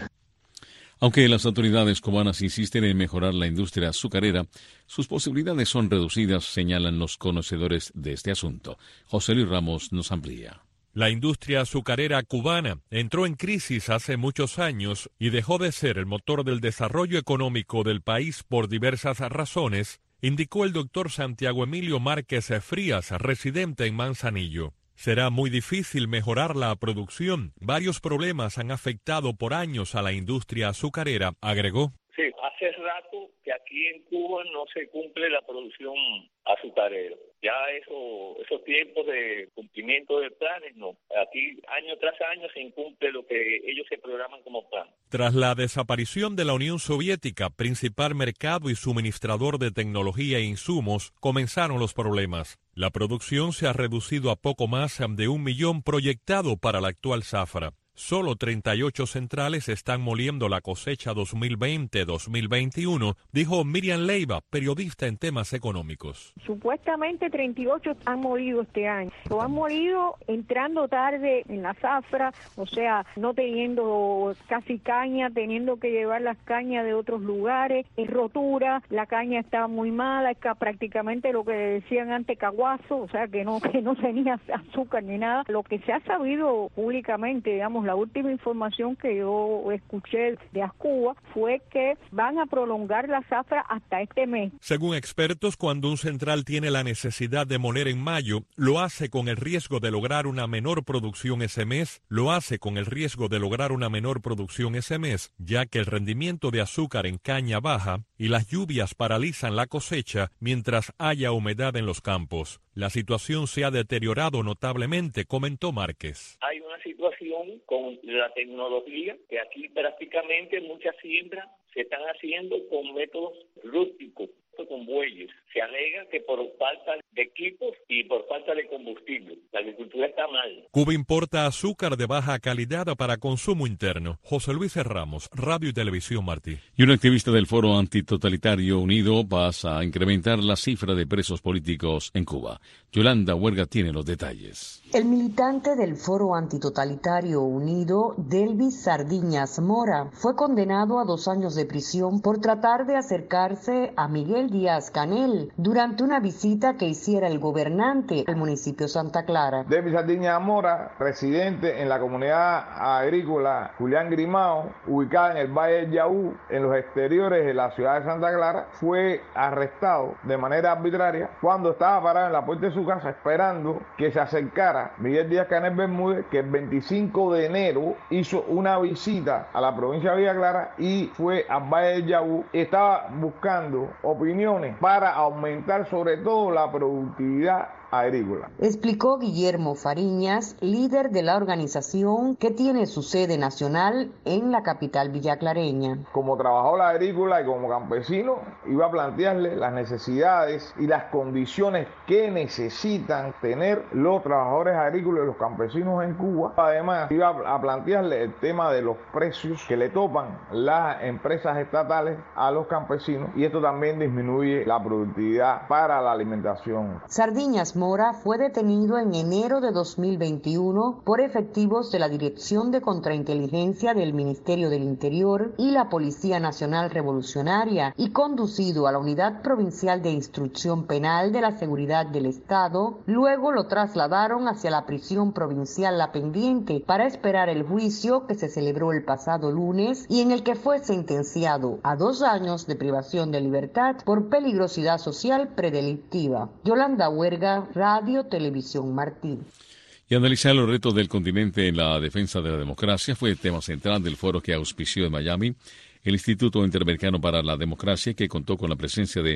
Aunque las autoridades cubanas insisten en mejorar la industria azucarera, sus posibilidades son reducidas, señalan los conocedores de este asunto. José Luis Ramos nos amplía. La industria azucarera cubana entró en crisis hace muchos años y dejó de ser el motor del desarrollo económico del país por diversas razones, indicó el doctor Santiago Emilio Márquez Frías, residente en Manzanillo. Será muy difícil mejorar la producción. Varios problemas han afectado por años a la industria azucarera, agregó. Sí, hace rato que aquí en Cuba no se cumple la producción azucarera. Ya eso, esos tiempos de cumplimiento de planes, no. Aquí año tras año se incumple lo que ellos se programan como plan. Tras la desaparición de la Unión Soviética, principal mercado y suministrador de tecnología e insumos, comenzaron los problemas. La producción se ha reducido a poco más de un millón proyectado para la actual zafra. Solo treinta y ocho centrales están moliendo la cosecha dos mil veinte dos mil veintiuno, dijo Miriam Leiva, periodista en temas económicos. Supuestamente treinta y ocho han molido este año. Lo han molido entrando tarde en la zafra, o sea, no teniendo casi caña, teniendo que llevar las cañas de otros lugares, en rotura, la caña está muy mala, es prácticamente lo que decían antes caguazo, o sea, que no, que no tenía azúcar ni nada. Lo que se ha sabido públicamente, digamos, la última información que yo escuché de Ascuba fue que van a prolongar la zafra hasta este mes. Según expertos, cuando un central tiene la necesidad de moler en mayo, lo hace con el riesgo de lograr una menor producción ese mes, lo hace con el riesgo de lograr una menor producción ese mes, ya que el rendimiento de azúcar en caña baja y las lluvias paralizan la cosecha mientras haya humedad en los campos. La situación se ha deteriorado notablemente, comentó Márquez. Hay una situación con la tecnología que aquí prácticamente muchas siembras se están haciendo con métodos rústicos, con bueyes. Se alega que por falta de equipos y por falta de combustible. La agricultura está mal. Cuba importa azúcar de baja calidad para consumo interno. José Luis Ramos, Radio y Televisión Martí. Y un activista del Foro Antitotalitario Unido pasa a incrementar la cifra de presos políticos en Cuba. Yolanda Huerga tiene los detalles. El militante del Foro Antitotalitario Unido, Delvis Sardiñas Mora, fue condenado a dos años de prisión por tratar de acercarse a Miguel Díaz-Canel durante una visita que hiciera el gobernante al municipio Santa Clara. Delvis Sardiñas Mora, residente en la comunidad agrícola Julián Grimao, ubicada en el Valle del Yaú, en los exteriores de la ciudad de Santa Clara, fue arrestado de manera arbitraria cuando estaba parado en la puerta de su casa esperando que se acercara Miguel Díaz-Canel Bermúdez, que el veinticinco de enero hizo una visita a la provincia de Villa Clara y fue al Valle del Yaú. Estaba buscando opiniones para aumentar sobre todo la productividad agrícola. Explicó Guillermo Fariñas, líder de la organización que tiene su sede nacional en la capital villaclareña. Como trabajador agrícola y como campesino, iba a plantearle las necesidades y las condiciones que necesitan tener los trabajadores agrícolas y los campesinos en Cuba. Además, iba a plantearle el tema de los precios que le topan las empresas estatales a los campesinos, y esto también disminuye la productividad para la alimentación. Sardiñas Mora fue detenido en enero de dos mil veintiuno por efectivos de la Dirección de Contrainteligencia del Ministerio del Interior y la Policía Nacional Revolucionaria y conducido a la Unidad Provincial de Instrucción Penal de la Seguridad del Estado. Luego lo trasladaron hacia la prisión provincial La Pendiente para esperar el juicio que se celebró el pasado lunes y en el que fue sentenciado a dos años de privación de libertad por peligrosidad social predelictiva. Yolanda Huerga, Radio Televisión Martín. Y analizar los retos del continente en la defensa de la democracia fue el tema central del foro que auspició en Miami el Instituto Interamericano para la Democracia, que contó con la presencia de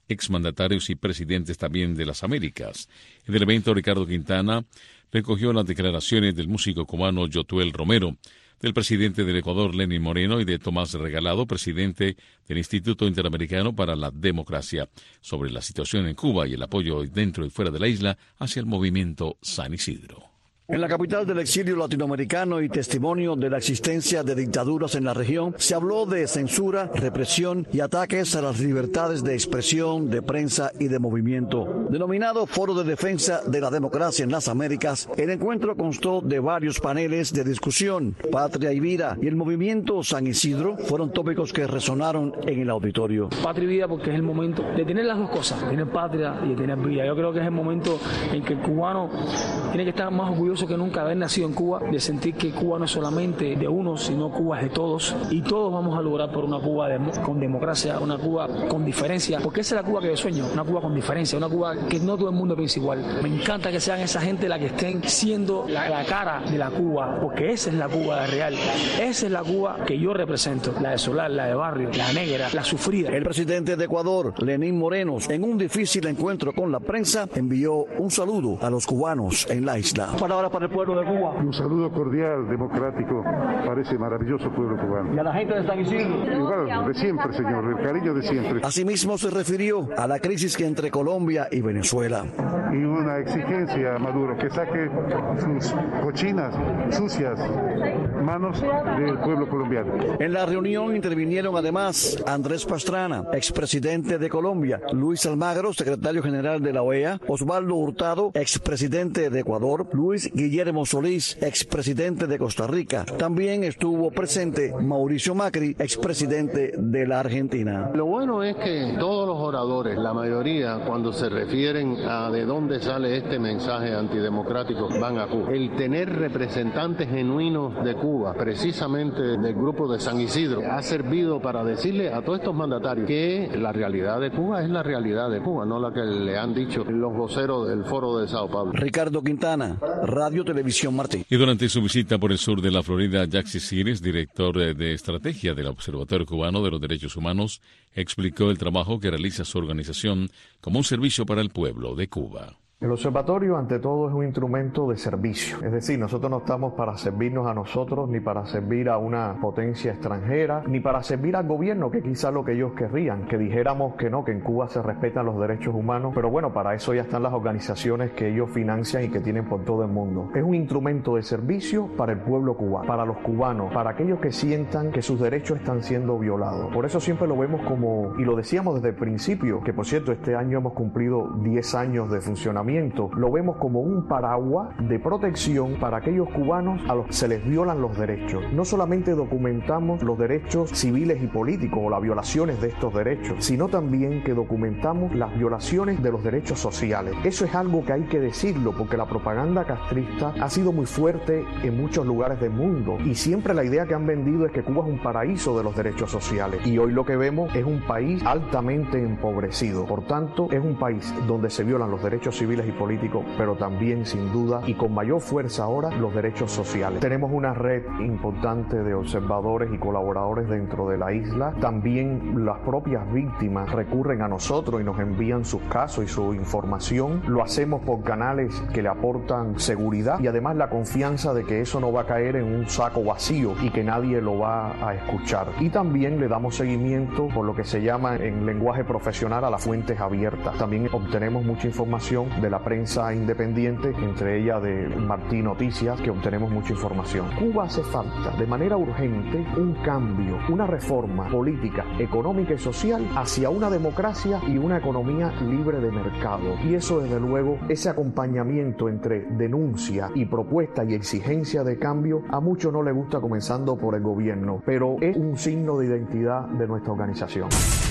exmandatarios y presidentes también de las Américas. En el evento, Ricardo Quintana recogió las declaraciones del músico cubano Yotuel Romero, del presidente del Ecuador, Lenín Moreno, y de Tomás Regalado, presidente del Instituto Interamericano para la Democracia, sobre la situación en Cuba y el apoyo dentro y fuera de la isla hacia el movimiento San Isidro. En la capital del exilio latinoamericano y testimonio de la existencia de dictaduras en la región, se habló de censura, represión y ataques a las libertades de expresión, de prensa y de movimiento. Denominado Foro de Defensa de la Democracia en las Américas, el encuentro constó de varios paneles de discusión. Patria y vida y el movimiento San Isidro fueron tópicos que resonaron en el auditorio. Patria y vida, porque es el momento de tener las dos cosas, de tener patria y de tener vida. Yo creo que es el momento en que el cubano tiene que estar más orgulloso que nunca haber nacido en Cuba, de sentir que Cuba no es solamente de unos, sino Cuba es de todos, y todos vamos a lograr por una Cuba de, con democracia, una Cuba con diferencia, porque esa es la Cuba que yo sueño, una Cuba con diferencia, una Cuba que no todo el mundo piensa igual. Me encanta que sean esa gente la que estén siendo la, la cara de la Cuba, porque esa es la Cuba la real, esa es la Cuba que yo represento, la de Solar, la de Barrio, la negra, la sufrida. El presidente de Ecuador, Lenín Moreno, en un difícil encuentro con la prensa, envió un saludo a los cubanos en la isla. Palabras para el pueblo de Cuba. Un saludo cordial, democrático, para ese maravilloso pueblo cubano. Y a la gente de San Isidro. Igual, de siempre, señor, el cariño de siempre. Asimismo se refirió a la crisis que entre Colombia y Venezuela. Y una exigencia a Maduro, que saque sus cochinas, sucias manos del pueblo colombiano. En la reunión intervinieron además Andrés Pastrana, expresidente de Colombia, Luis Almagro, secretario general de la O E A, Osvaldo Hurtado, expresidente de Ecuador, Luis Guillermo Solís, expresidente de Costa Rica. También estuvo presente Mauricio Macri, expresidente de la Argentina. Lo bueno es que todos los oradores, la mayoría, cuando se refieren a de dónde sale este mensaje antidemocrático, van a Cuba. El tener representantes genuinos de Cuba, precisamente del grupo de San Isidro, ha servido para decirle a todos estos mandatarios que la realidad de Cuba es la realidad de Cuba, no la que le han dicho los voceros del Foro de Sao Paulo. Ricardo Quintana, Radio Televisión Martí. Y durante su visita por el sur de la Florida, Jaxi Cires, director de estrategia del Observatorio Cubano de los Derechos Humanos, explicó el trabajo que realiza su organización como un servicio para el pueblo de Cuba. El observatorio, ante todo, es un instrumento de servicio. Es decir, nosotros no estamos para servirnos a nosotros, ni para servir a una potencia extranjera, ni para servir al gobierno, que quizá lo que ellos querrían, que dijéramos que no, que en Cuba se respetan los derechos humanos, pero bueno, para eso ya están las organizaciones que ellos financian y que tienen por todo el mundo. Es un instrumento de servicio para el pueblo cubano, para los cubanos, para aquellos que sientan que sus derechos están siendo violados. Por eso siempre lo vemos como, y lo decíamos desde el principio, que por cierto este año hemos cumplido diez años de funcionamiento, lo vemos como un paraguas de protección para aquellos cubanos a los que se les violan los derechos. No solamente documentamos los derechos civiles y políticos o las violaciones de estos derechos, sino también que documentamos las violaciones de los derechos sociales. Eso es algo que hay que decirlo, porque la propaganda castrista ha sido muy fuerte en muchos lugares del mundo y siempre la idea que han vendido es que Cuba es un paraíso de los derechos sociales, y hoy lo que vemos es un país altamente empobrecido. Por tanto, es un país donde se violan los derechos civiles y políticos, pero también, sin duda, y con mayor fuerza ahora, los derechos sociales. Tenemos una red importante de observadores y colaboradores dentro de la isla. También las propias víctimas recurren a nosotros y nos envían sus casos y su información. Lo hacemos por canales que le aportan seguridad y además la confianza de que eso no va a caer en un saco vacío y que nadie lo va a escuchar. Y también le damos seguimiento por lo que se llama en lenguaje profesional a las fuentes abiertas. También obtenemos mucha información de la prensa independiente, entre ella de Martí Noticias, que obtenemos mucha información. Cuba hace falta de manera urgente un cambio, una reforma política, económica y social hacia una democracia y una economía libre de mercado. Y eso, desde luego, ese acompañamiento entre denuncia y propuesta y exigencia de cambio, a muchos no les gusta, comenzando por el gobierno, pero es un signo de identidad de nuestra organización.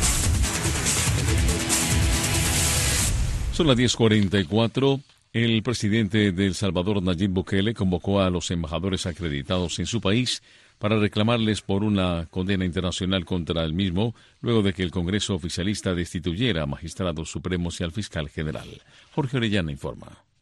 Son las diez cuarenta y cuatro. El presidente de El Salvador, Nayib Bukele, convocó a los embajadores acreditados en su país para reclamarles por una condena internacional contra el mismo, luego de que el Congreso oficialista destituyera a magistrados supremos y al fiscal general. Jorge Orellana informa.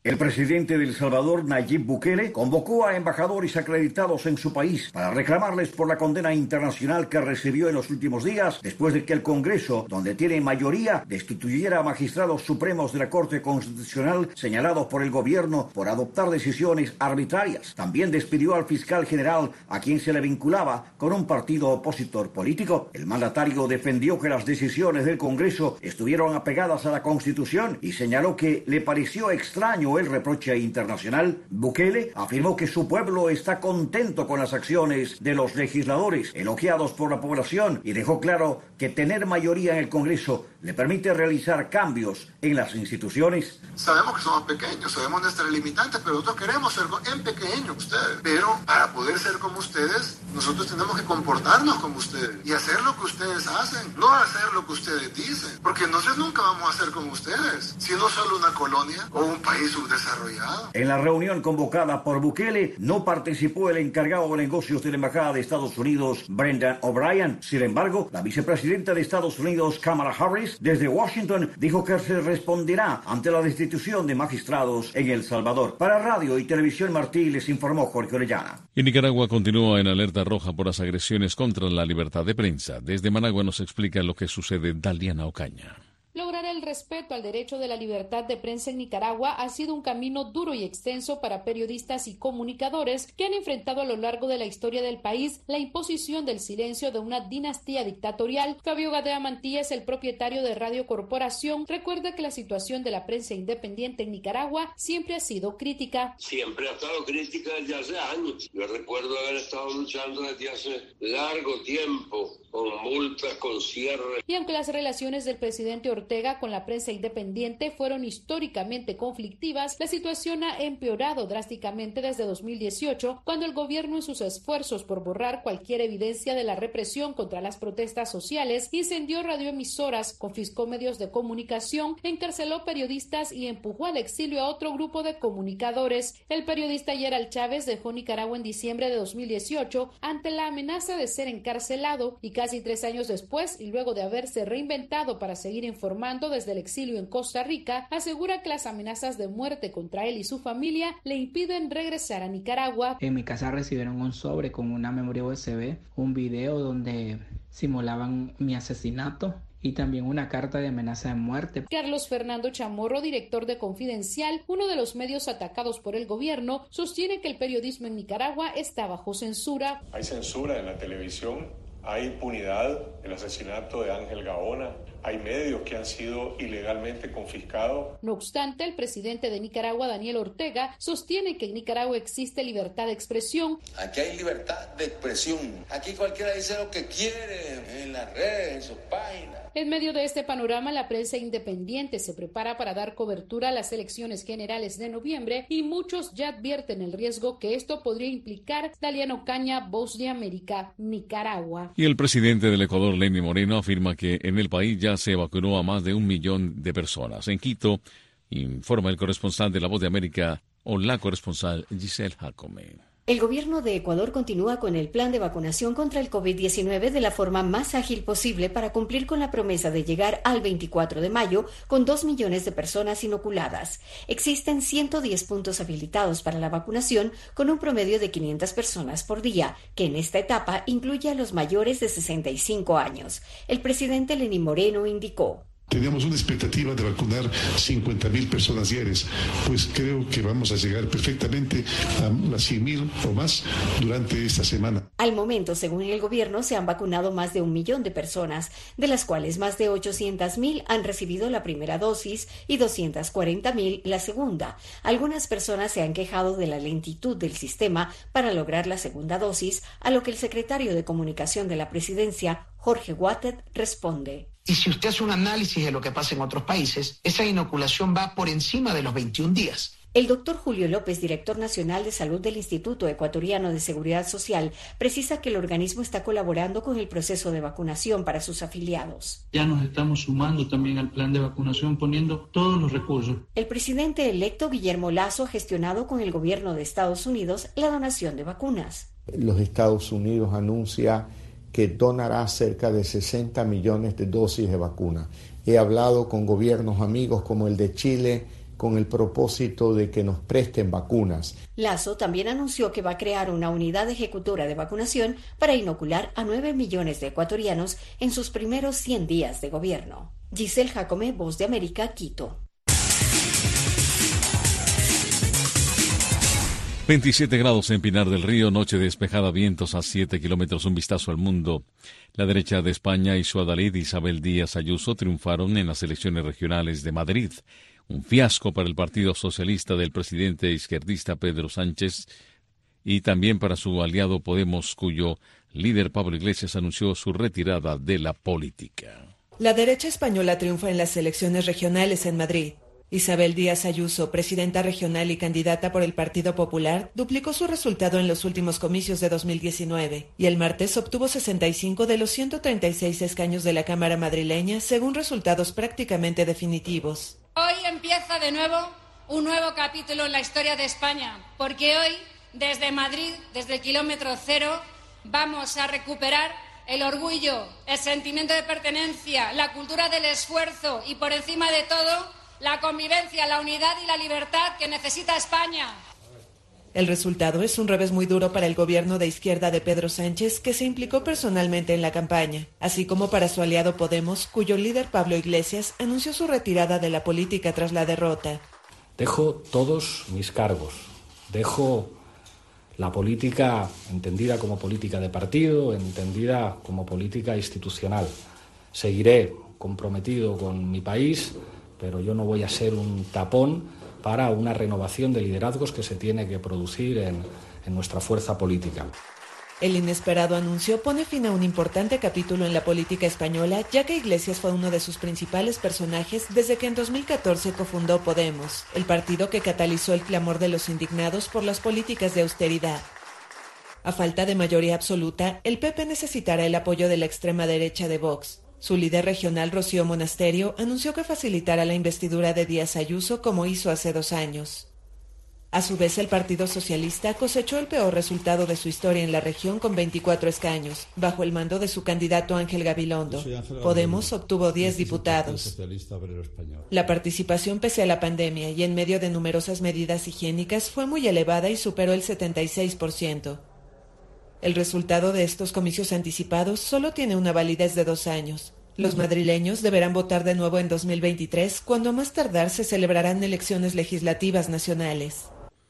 El presidente de El Salvador, Nayib Bukele, convocó a embajadores acreditados en su país para reclamarles por la condena internacional que recibió en los últimos días después de que el Congreso, donde tiene mayoría, destituyera a magistrados supremos de la Corte Constitucional señalados por el gobierno por adoptar decisiones arbitrarias. También despidió al fiscal general, a quien se le vinculaba con un partido opositor político. El mandatario defendió que las decisiones del Congreso estuvieron apegadas a la Constitución y señaló que le pareció extraño el reproche internacional. Bukele afirmó que su pueblo está contento con las acciones de los legisladores, elogiados por la población, y dejó claro que tener mayoría en el Congreso le permite realizar cambios en las instituciones. Sabemos que somos pequeños, sabemos nuestras limitantes, pero nosotros queremos ser en pequeño ustedes. Pero para poder ser como ustedes, nosotros tenemos que comportarnos como ustedes y hacer lo que ustedes hacen, no hacer lo que ustedes dicen, porque entonces nunca vamos a ser como ustedes, sino solo una colonia o un país subdesarrollado. En la reunión convocada por Bukele no participó el encargado de negocios de la Embajada de Estados Unidos, Brendan O'Brien. Sin embargo, la vicepresidenta de Estados Unidos, Kamala Harris, desde Washington, dijo que se responderá ante la destitución de magistrados en El Salvador. Para Radio y Televisión Martí les informó Jorge Orellana. Y Nicaragua continúa en alerta roja por las agresiones contra la libertad de prensa. Desde Managua nos explica lo que sucede Daliana Ocaña. Lograr el respeto al derecho de la libertad de prensa en Nicaragua ha sido un camino duro y extenso para periodistas y comunicadores que han enfrentado a lo largo de la historia del país la imposición del silencio de una dinastía dictatorial. Fabio Gadea Mantillas, el propietario de Radio Corporación, recuerda que la situación de la prensa independiente en Nicaragua siempre ha sido crítica. Siempre ha estado crítica desde hace años. Yo recuerdo haber estado luchando desde hace largo tiempo con multas, con cierre. Y aunque las relaciones del presidente Ortega con la prensa independiente fueron históricamente conflictivas, la situación ha empeorado drásticamente desde dos mil dieciocho, cuando el gobierno, en sus esfuerzos por borrar cualquier evidencia de la represión contra las protestas sociales, incendió radioemisoras, confiscó medios de comunicación, encarceló periodistas y empujó al exilio a otro grupo de comunicadores. El periodista Gerald Chávez dejó Nicaragua en diciembre de dos mil dieciocho ante la amenaza de ser encarcelado, y casi tres años después, y luego de haberse reinventado para seguir informando desde el exilio en Costa Rica, asegura que las amenazas de muerte contra él y su familia le impiden regresar a Nicaragua. En mi casa recibieron un sobre con una memoria U S B, un video donde simulaban mi asesinato y también una carta de amenaza de muerte. Carlos Fernando Chamorro, director de Confidencial, uno de los medios atacados por el gobierno, sostiene que el periodismo en Nicaragua está bajo censura. Hay censura en la televisión. Hay impunidad, el asesinato de Ángel Gaona, hay medios que han sido ilegalmente confiscados. No obstante, el presidente de Nicaragua, Daniel Ortega, sostiene que en Nicaragua existe libertad de expresión. Aquí hay libertad de expresión. Aquí cualquiera dice lo que quiere en las redes, en sus páginas. En medio de este panorama, la prensa independiente se prepara para dar cobertura a las elecciones generales de noviembre y muchos ya advierten el riesgo que esto podría implicar. Daliana Ocaña, Voz de América, Nicaragua. Y el presidente del Ecuador, Lenín Moreno, afirma que en el país ya se vacunó a más de un millón de personas. En Quito, informa el corresponsal de La Voz de América o la corresponsal Giselle Jacome. El gobierno de Ecuador continúa con el plan de vacunación contra el COVID diecinueve de la forma más ágil posible para cumplir con la promesa de llegar al veinticuatro de mayo con dos millones de personas inoculadas. Existen ciento diez puntos habilitados para la vacunación con un promedio de quinientas personas por día, que en esta etapa incluye a los mayores de sesenta y cinco años. El presidente Lenín Moreno indicó: Teníamos una expectativa de vacunar cincuenta mil personas diarias, pues creo que vamos a llegar perfectamente a las cien mil o más durante esta semana. Al momento, según el gobierno, se han vacunado más de un millón de personas, de las cuales más de ochocientas mil han recibido la primera dosis y doscientas cuarenta mil la segunda. Algunas personas se han quejado de la lentitud del sistema para lograr la segunda dosis, a lo que el secretario de Comunicación de la Presidencia, Jorge Guatet, responde: Y si usted hace un análisis de lo que pasa en otros países, esa inoculación va por encima de los veintiún días. El doctor Julio López, director nacional de salud del Instituto Ecuatoriano de Seguridad Social, precisa que el organismo está colaborando con el proceso de vacunación para sus afiliados. Ya nos estamos sumando también al plan de vacunación, poniendo todos los recursos. El presidente electo Guillermo Lasso ha gestionado con el gobierno de Estados Unidos la donación de vacunas. Los Estados Unidos anuncia que donará cerca de sesenta millones de dosis de vacuna. He hablado con gobiernos amigos como el de Chile, con el propósito de que nos presten vacunas. Lasso también anunció que va a crear una unidad ejecutora de vacunación para inocular a nueve millones de ecuatorianos en sus primeros cien días de gobierno. Giselle Jacome, Voz de América, Quito. veintisiete grados en Pinar del Río, noche despejada, vientos a siete kilómetros, un vistazo al mundo. La derecha de España y su adalid Isabel Díaz Ayuso triunfaron en las elecciones regionales de Madrid. Un fiasco para el Partido Socialista del presidente izquierdista Pedro Sánchez y también para su aliado Podemos, cuyo líder Pablo Iglesias anunció su retirada de la política. La derecha española triunfa en las elecciones regionales en Madrid. Isabel Díaz Ayuso, presidenta regional y candidata por el Partido Popular, duplicó su resultado en los últimos comicios de dos mil diecinueve y el martes obtuvo sesenta y cinco de los ciento treinta y seis escaños de la Cámara madrileña, según resultados prácticamente definitivos. Hoy empieza de nuevo un nuevo capítulo en la historia de España, porque hoy, desde Madrid, desde el kilómetro cero, vamos a recuperar el orgullo, el sentimiento de pertenencia, la cultura del esfuerzo y, por encima de todo, la convivencia, la unidad y la libertad que necesita España. El resultado es un revés muy duro para el gobierno de izquierda de Pedro Sánchez, que se implicó personalmente en la campaña, así como para su aliado Podemos, cuyo líder Pablo Iglesias anunció su retirada de la política tras la derrota. Dejo todos mis cargos, dejo la política entendida como política de partido, entendida como política institucional. Seguiré comprometido con mi país, pero yo no voy a ser un tapón para una renovación de liderazgos que se tiene que producir en, en nuestra fuerza política. El inesperado anuncio pone fin a un importante capítulo en la política española, ya que Iglesias fue uno de sus principales personajes desde que en dos mil catorce cofundó Podemos, el partido que catalizó el clamor de los indignados por las políticas de austeridad. A falta de mayoría absoluta, el P P necesitará el apoyo de la extrema derecha de Vox. Su líder regional, Rocío Monasterio, anunció que facilitará la investidura de Díaz Ayuso como hizo hace dos años. A su vez, el Partido Socialista cosechó el peor resultado de su historia en la región con veinticuatro escaños, bajo el mando de su candidato Ángel Gabilondo. Podemos obtuvo diez diputados. La participación pese a la pandemia y en medio de numerosas medidas higiénicas fue muy elevada y superó el setenta y seis por ciento. El resultado de estos comicios anticipados solo tiene una validez de dos años. Los madrileños deberán votar de nuevo en dos mil veintitrés, cuando a más tardar se celebrarán elecciones legislativas nacionales.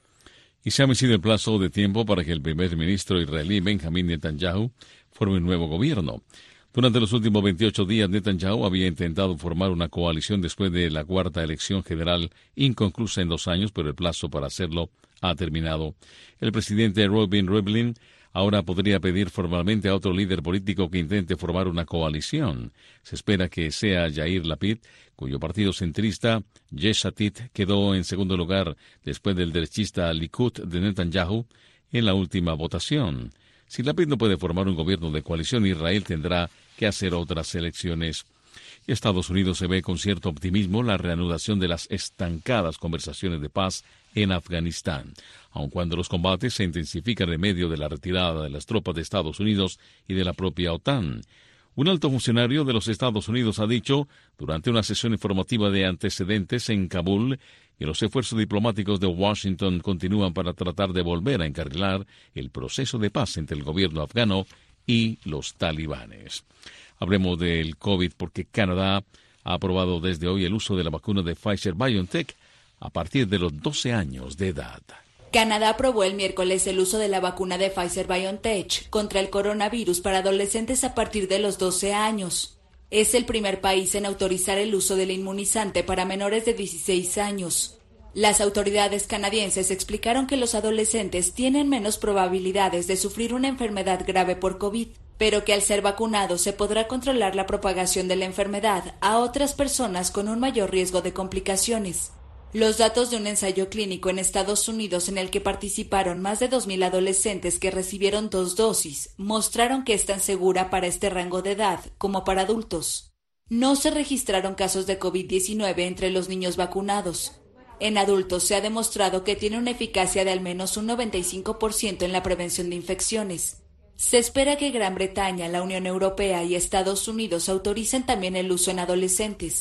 Y se ha vencido el plazo de tiempo para que el primer ministro israelí Benjamín Netanyahu forme un nuevo gobierno. Durante los últimos veintiocho días, Netanyahu había intentado formar una coalición después de la cuarta elección general inconclusa en dos años, pero el plazo para hacerlo ha terminado. El presidente Reuven Rivlin ahora podría pedir formalmente a otro líder político que intente formar una coalición. Se espera que sea Yair Lapid, cuyo partido centrista Yesh Atid quedó en segundo lugar después del derechista Likud de Netanyahu en la última votación. Si Lapid no puede formar un gobierno de coalición, Israel tendrá que hacer otras elecciones. Estados Unidos se ve con cierto optimismo la reanudación de las estancadas conversaciones de paz en Afganistán, aun cuando los combates se intensifican en medio de la retirada de las tropas de Estados Unidos y de la propia OTAN. Un alto funcionario de los Estados Unidos ha dicho, durante una sesión informativa de antecedentes en Kabul, que los esfuerzos diplomáticos de Washington continúan para tratar de volver a encarrilar el proceso de paz entre el gobierno afgano y los talibanes. Hablemos del COVID porque Canadá ha aprobado desde hoy el uso de la vacuna de Pfizer-BioNTech a partir de los doce años de edad. Canadá aprobó el miércoles el uso de la vacuna de Pfizer-BioNTech contra el coronavirus para adolescentes a partir de los doce años. Es el primer país en autorizar el uso del inmunizante para menores de dieciséis años. Las autoridades canadienses explicaron que los adolescentes tienen menos probabilidades de sufrir una enfermedad grave por COVID, pero que al ser vacunados se podrá controlar la propagación de la enfermedad a otras personas con un mayor riesgo de complicaciones. Los datos de un ensayo clínico en Estados Unidos en el que participaron más de dos mil adolescentes que recibieron dos dosis mostraron que es tan segura para este rango de edad como para adultos. No se registraron casos de COVID diecinueve entre los niños vacunados. En adultos se ha demostrado que tiene una eficacia de al menos un noventa y cinco por ciento en la prevención de infecciones. Se espera que Gran Bretaña, la Unión Europea y Estados Unidos autoricen también el uso en adolescentes.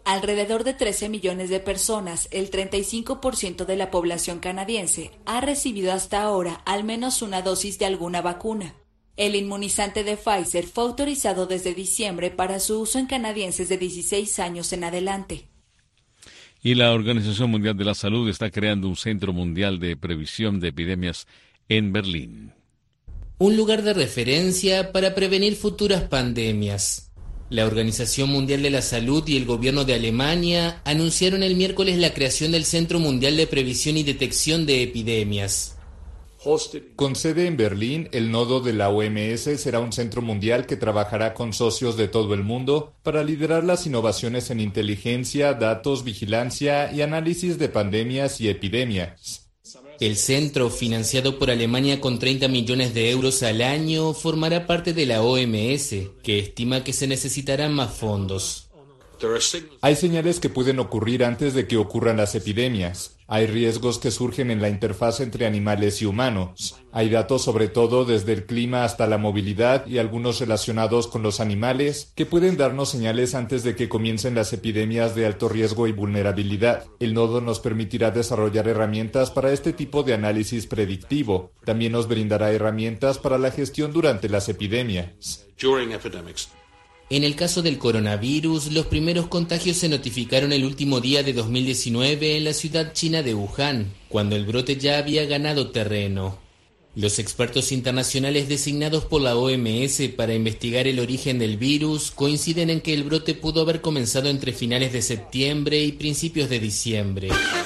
Alrededor de trece millones de personas, el treinta y cinco por ciento de la población canadiense, ha recibido hasta ahora al menos una dosis de alguna vacuna. El inmunizante de Pfizer fue autorizado desde diciembre para su uso en canadienses de dieciséis años en adelante. Y la Organización Mundial de la Salud está creando un Centro Mundial de Previsión de Epidemias en Berlín. Un lugar de referencia para prevenir futuras pandemias. La Organización Mundial de la Salud y el gobierno de Alemania anunciaron el miércoles la creación del Centro Mundial de Previsión y Detección de Epidemias. Con sede en Berlín, el nodo de la O M S será un centro mundial que trabajará con socios de todo el mundo para liderar las innovaciones en inteligencia, datos, vigilancia y análisis de pandemias y epidemias. El centro, financiado por Alemania con treinta millones de euros al año, formará parte de la O M S, que estima que se necesitarán más fondos. Hay señales que pueden ocurrir antes de que ocurran las epidemias. Hay riesgos que surgen en la interfaz entre animales y humanos. Hay datos sobre todo desde el clima hasta la movilidad y algunos relacionados con los animales que pueden darnos señales antes de que comiencen las epidemias de alto riesgo y vulnerabilidad. El nodo nos permitirá desarrollar herramientas para este tipo de análisis predictivo. También nos brindará herramientas para la gestión durante las epidemias. En el caso del coronavirus, los primeros contagios se notificaron el último día de dos mil diecinueve en la ciudad china de Wuhan, cuando el brote ya había ganado terreno. Los expertos internacionales designados por la O M S para investigar el origen del virus coinciden en que el brote pudo haber comenzado entre finales de septiembre y principios de diciembre.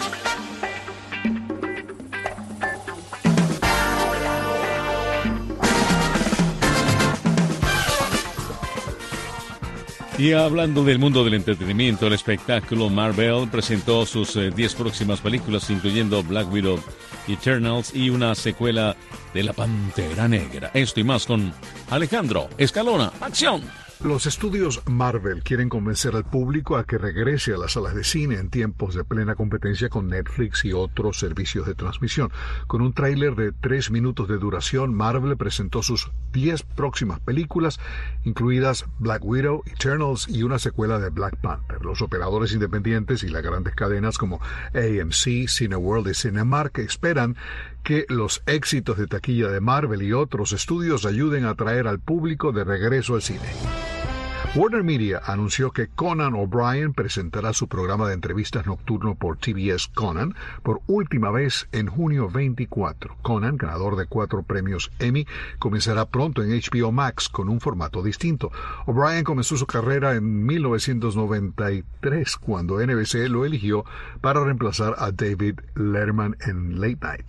Y hablando del mundo del entretenimiento, el espectáculo Marvel presentó sus diez eh, próximas películas, incluyendo Black Widow, Eternals y una secuela de La Pantera Negra. Esto y más con Alejandro Escalona. ¡Acción! Los estudios Marvel quieren convencer al público a que regrese a las salas de cine en tiempos de plena competencia con Netflix y otros servicios de transmisión. Con un tráiler de tres minutos de duración, Marvel presentó sus diez próximas películas, incluidas Black Widow, Eternals y una secuela de Black Panther. Los operadores independientes y las grandes cadenas como A M C, Cineworld y Cinemark esperan que los éxitos de taquilla de Marvel y otros estudios ayuden a atraer al público de regreso al cine. Warner Media anunció que Conan O'Brien presentará su programa de entrevistas nocturno por T B S Conan por última vez en junio veinticuatro. Conan, ganador de cuatro premios Emmy, comenzará pronto en H B O Max con un formato distinto. O'Brien comenzó su carrera en mil novecientos noventa y tres cuando N B C lo eligió para reemplazar a David Letterman en Late Night.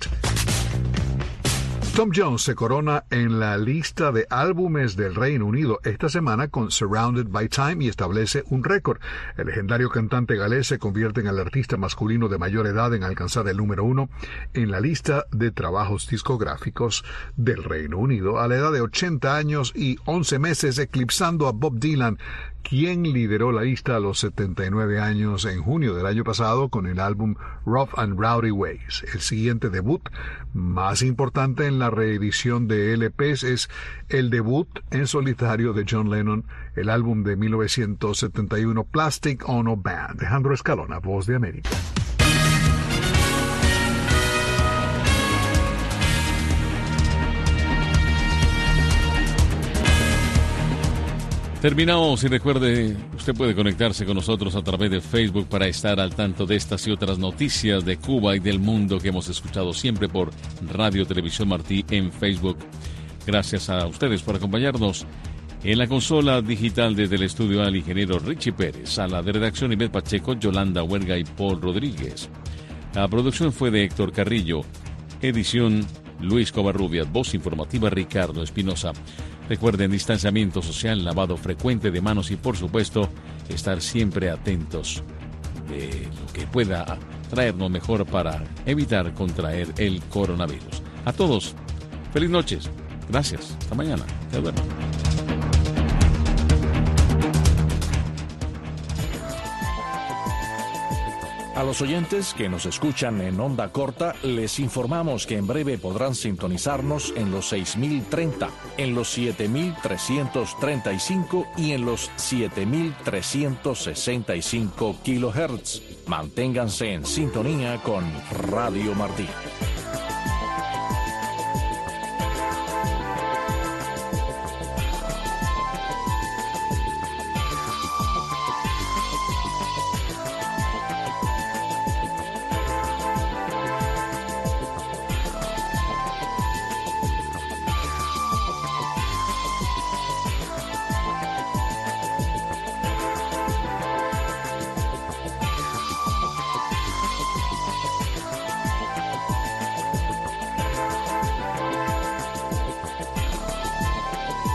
Tom Jones se corona en la lista de álbumes del Reino Unido esta semana con Surrounded by Time y establece un récord. El legendario cantante galés se convierte en el artista masculino de mayor edad en alcanzar el número uno en la lista de trabajos discográficos del Reino Unido a la edad de ochenta años y once meses, eclipsando a Bob Dylan, quien lideró la lista a los setenta y nueve años en junio del año pasado con el álbum Rough and Rowdy Ways. El siguiente debut, más importante en la reedición de L Pes, es el debut en solitario de John Lennon, el álbum de mil novecientos setenta y uno Plastic Ono Band. Alejandro Escalona, Voz de América. Terminamos y recuerde, usted puede conectarse con nosotros a través de Facebook para estar al tanto de estas y otras noticias de Cuba y del mundo que hemos escuchado siempre por Radio Televisión Martí en Facebook. Gracias a ustedes por acompañarnos. En la consola digital desde el estudio al ingeniero Richie Pérez, a la de redacción Ivette Pacheco, Yolanda Huerga y Paul Rodríguez. La producción fue de Héctor Carrillo, edición Luis Covarrubias, voz informativa Ricardo Espinosa. Recuerden, distanciamiento social, lavado frecuente de manos y, por supuesto, estar siempre atentos de lo que pueda traernos mejor para evitar contraer el coronavirus. A todos, feliz noches. Gracias. Hasta mañana. Te duermo. A los oyentes que nos escuchan en onda corta, les informamos que en breve podrán sintonizarnos en los seis mil treinta, en los siete mil trescientos treinta y cinco y en los siete mil trescientos sesenta y cinco kilohertz. Manténganse en sintonía con Radio Martí.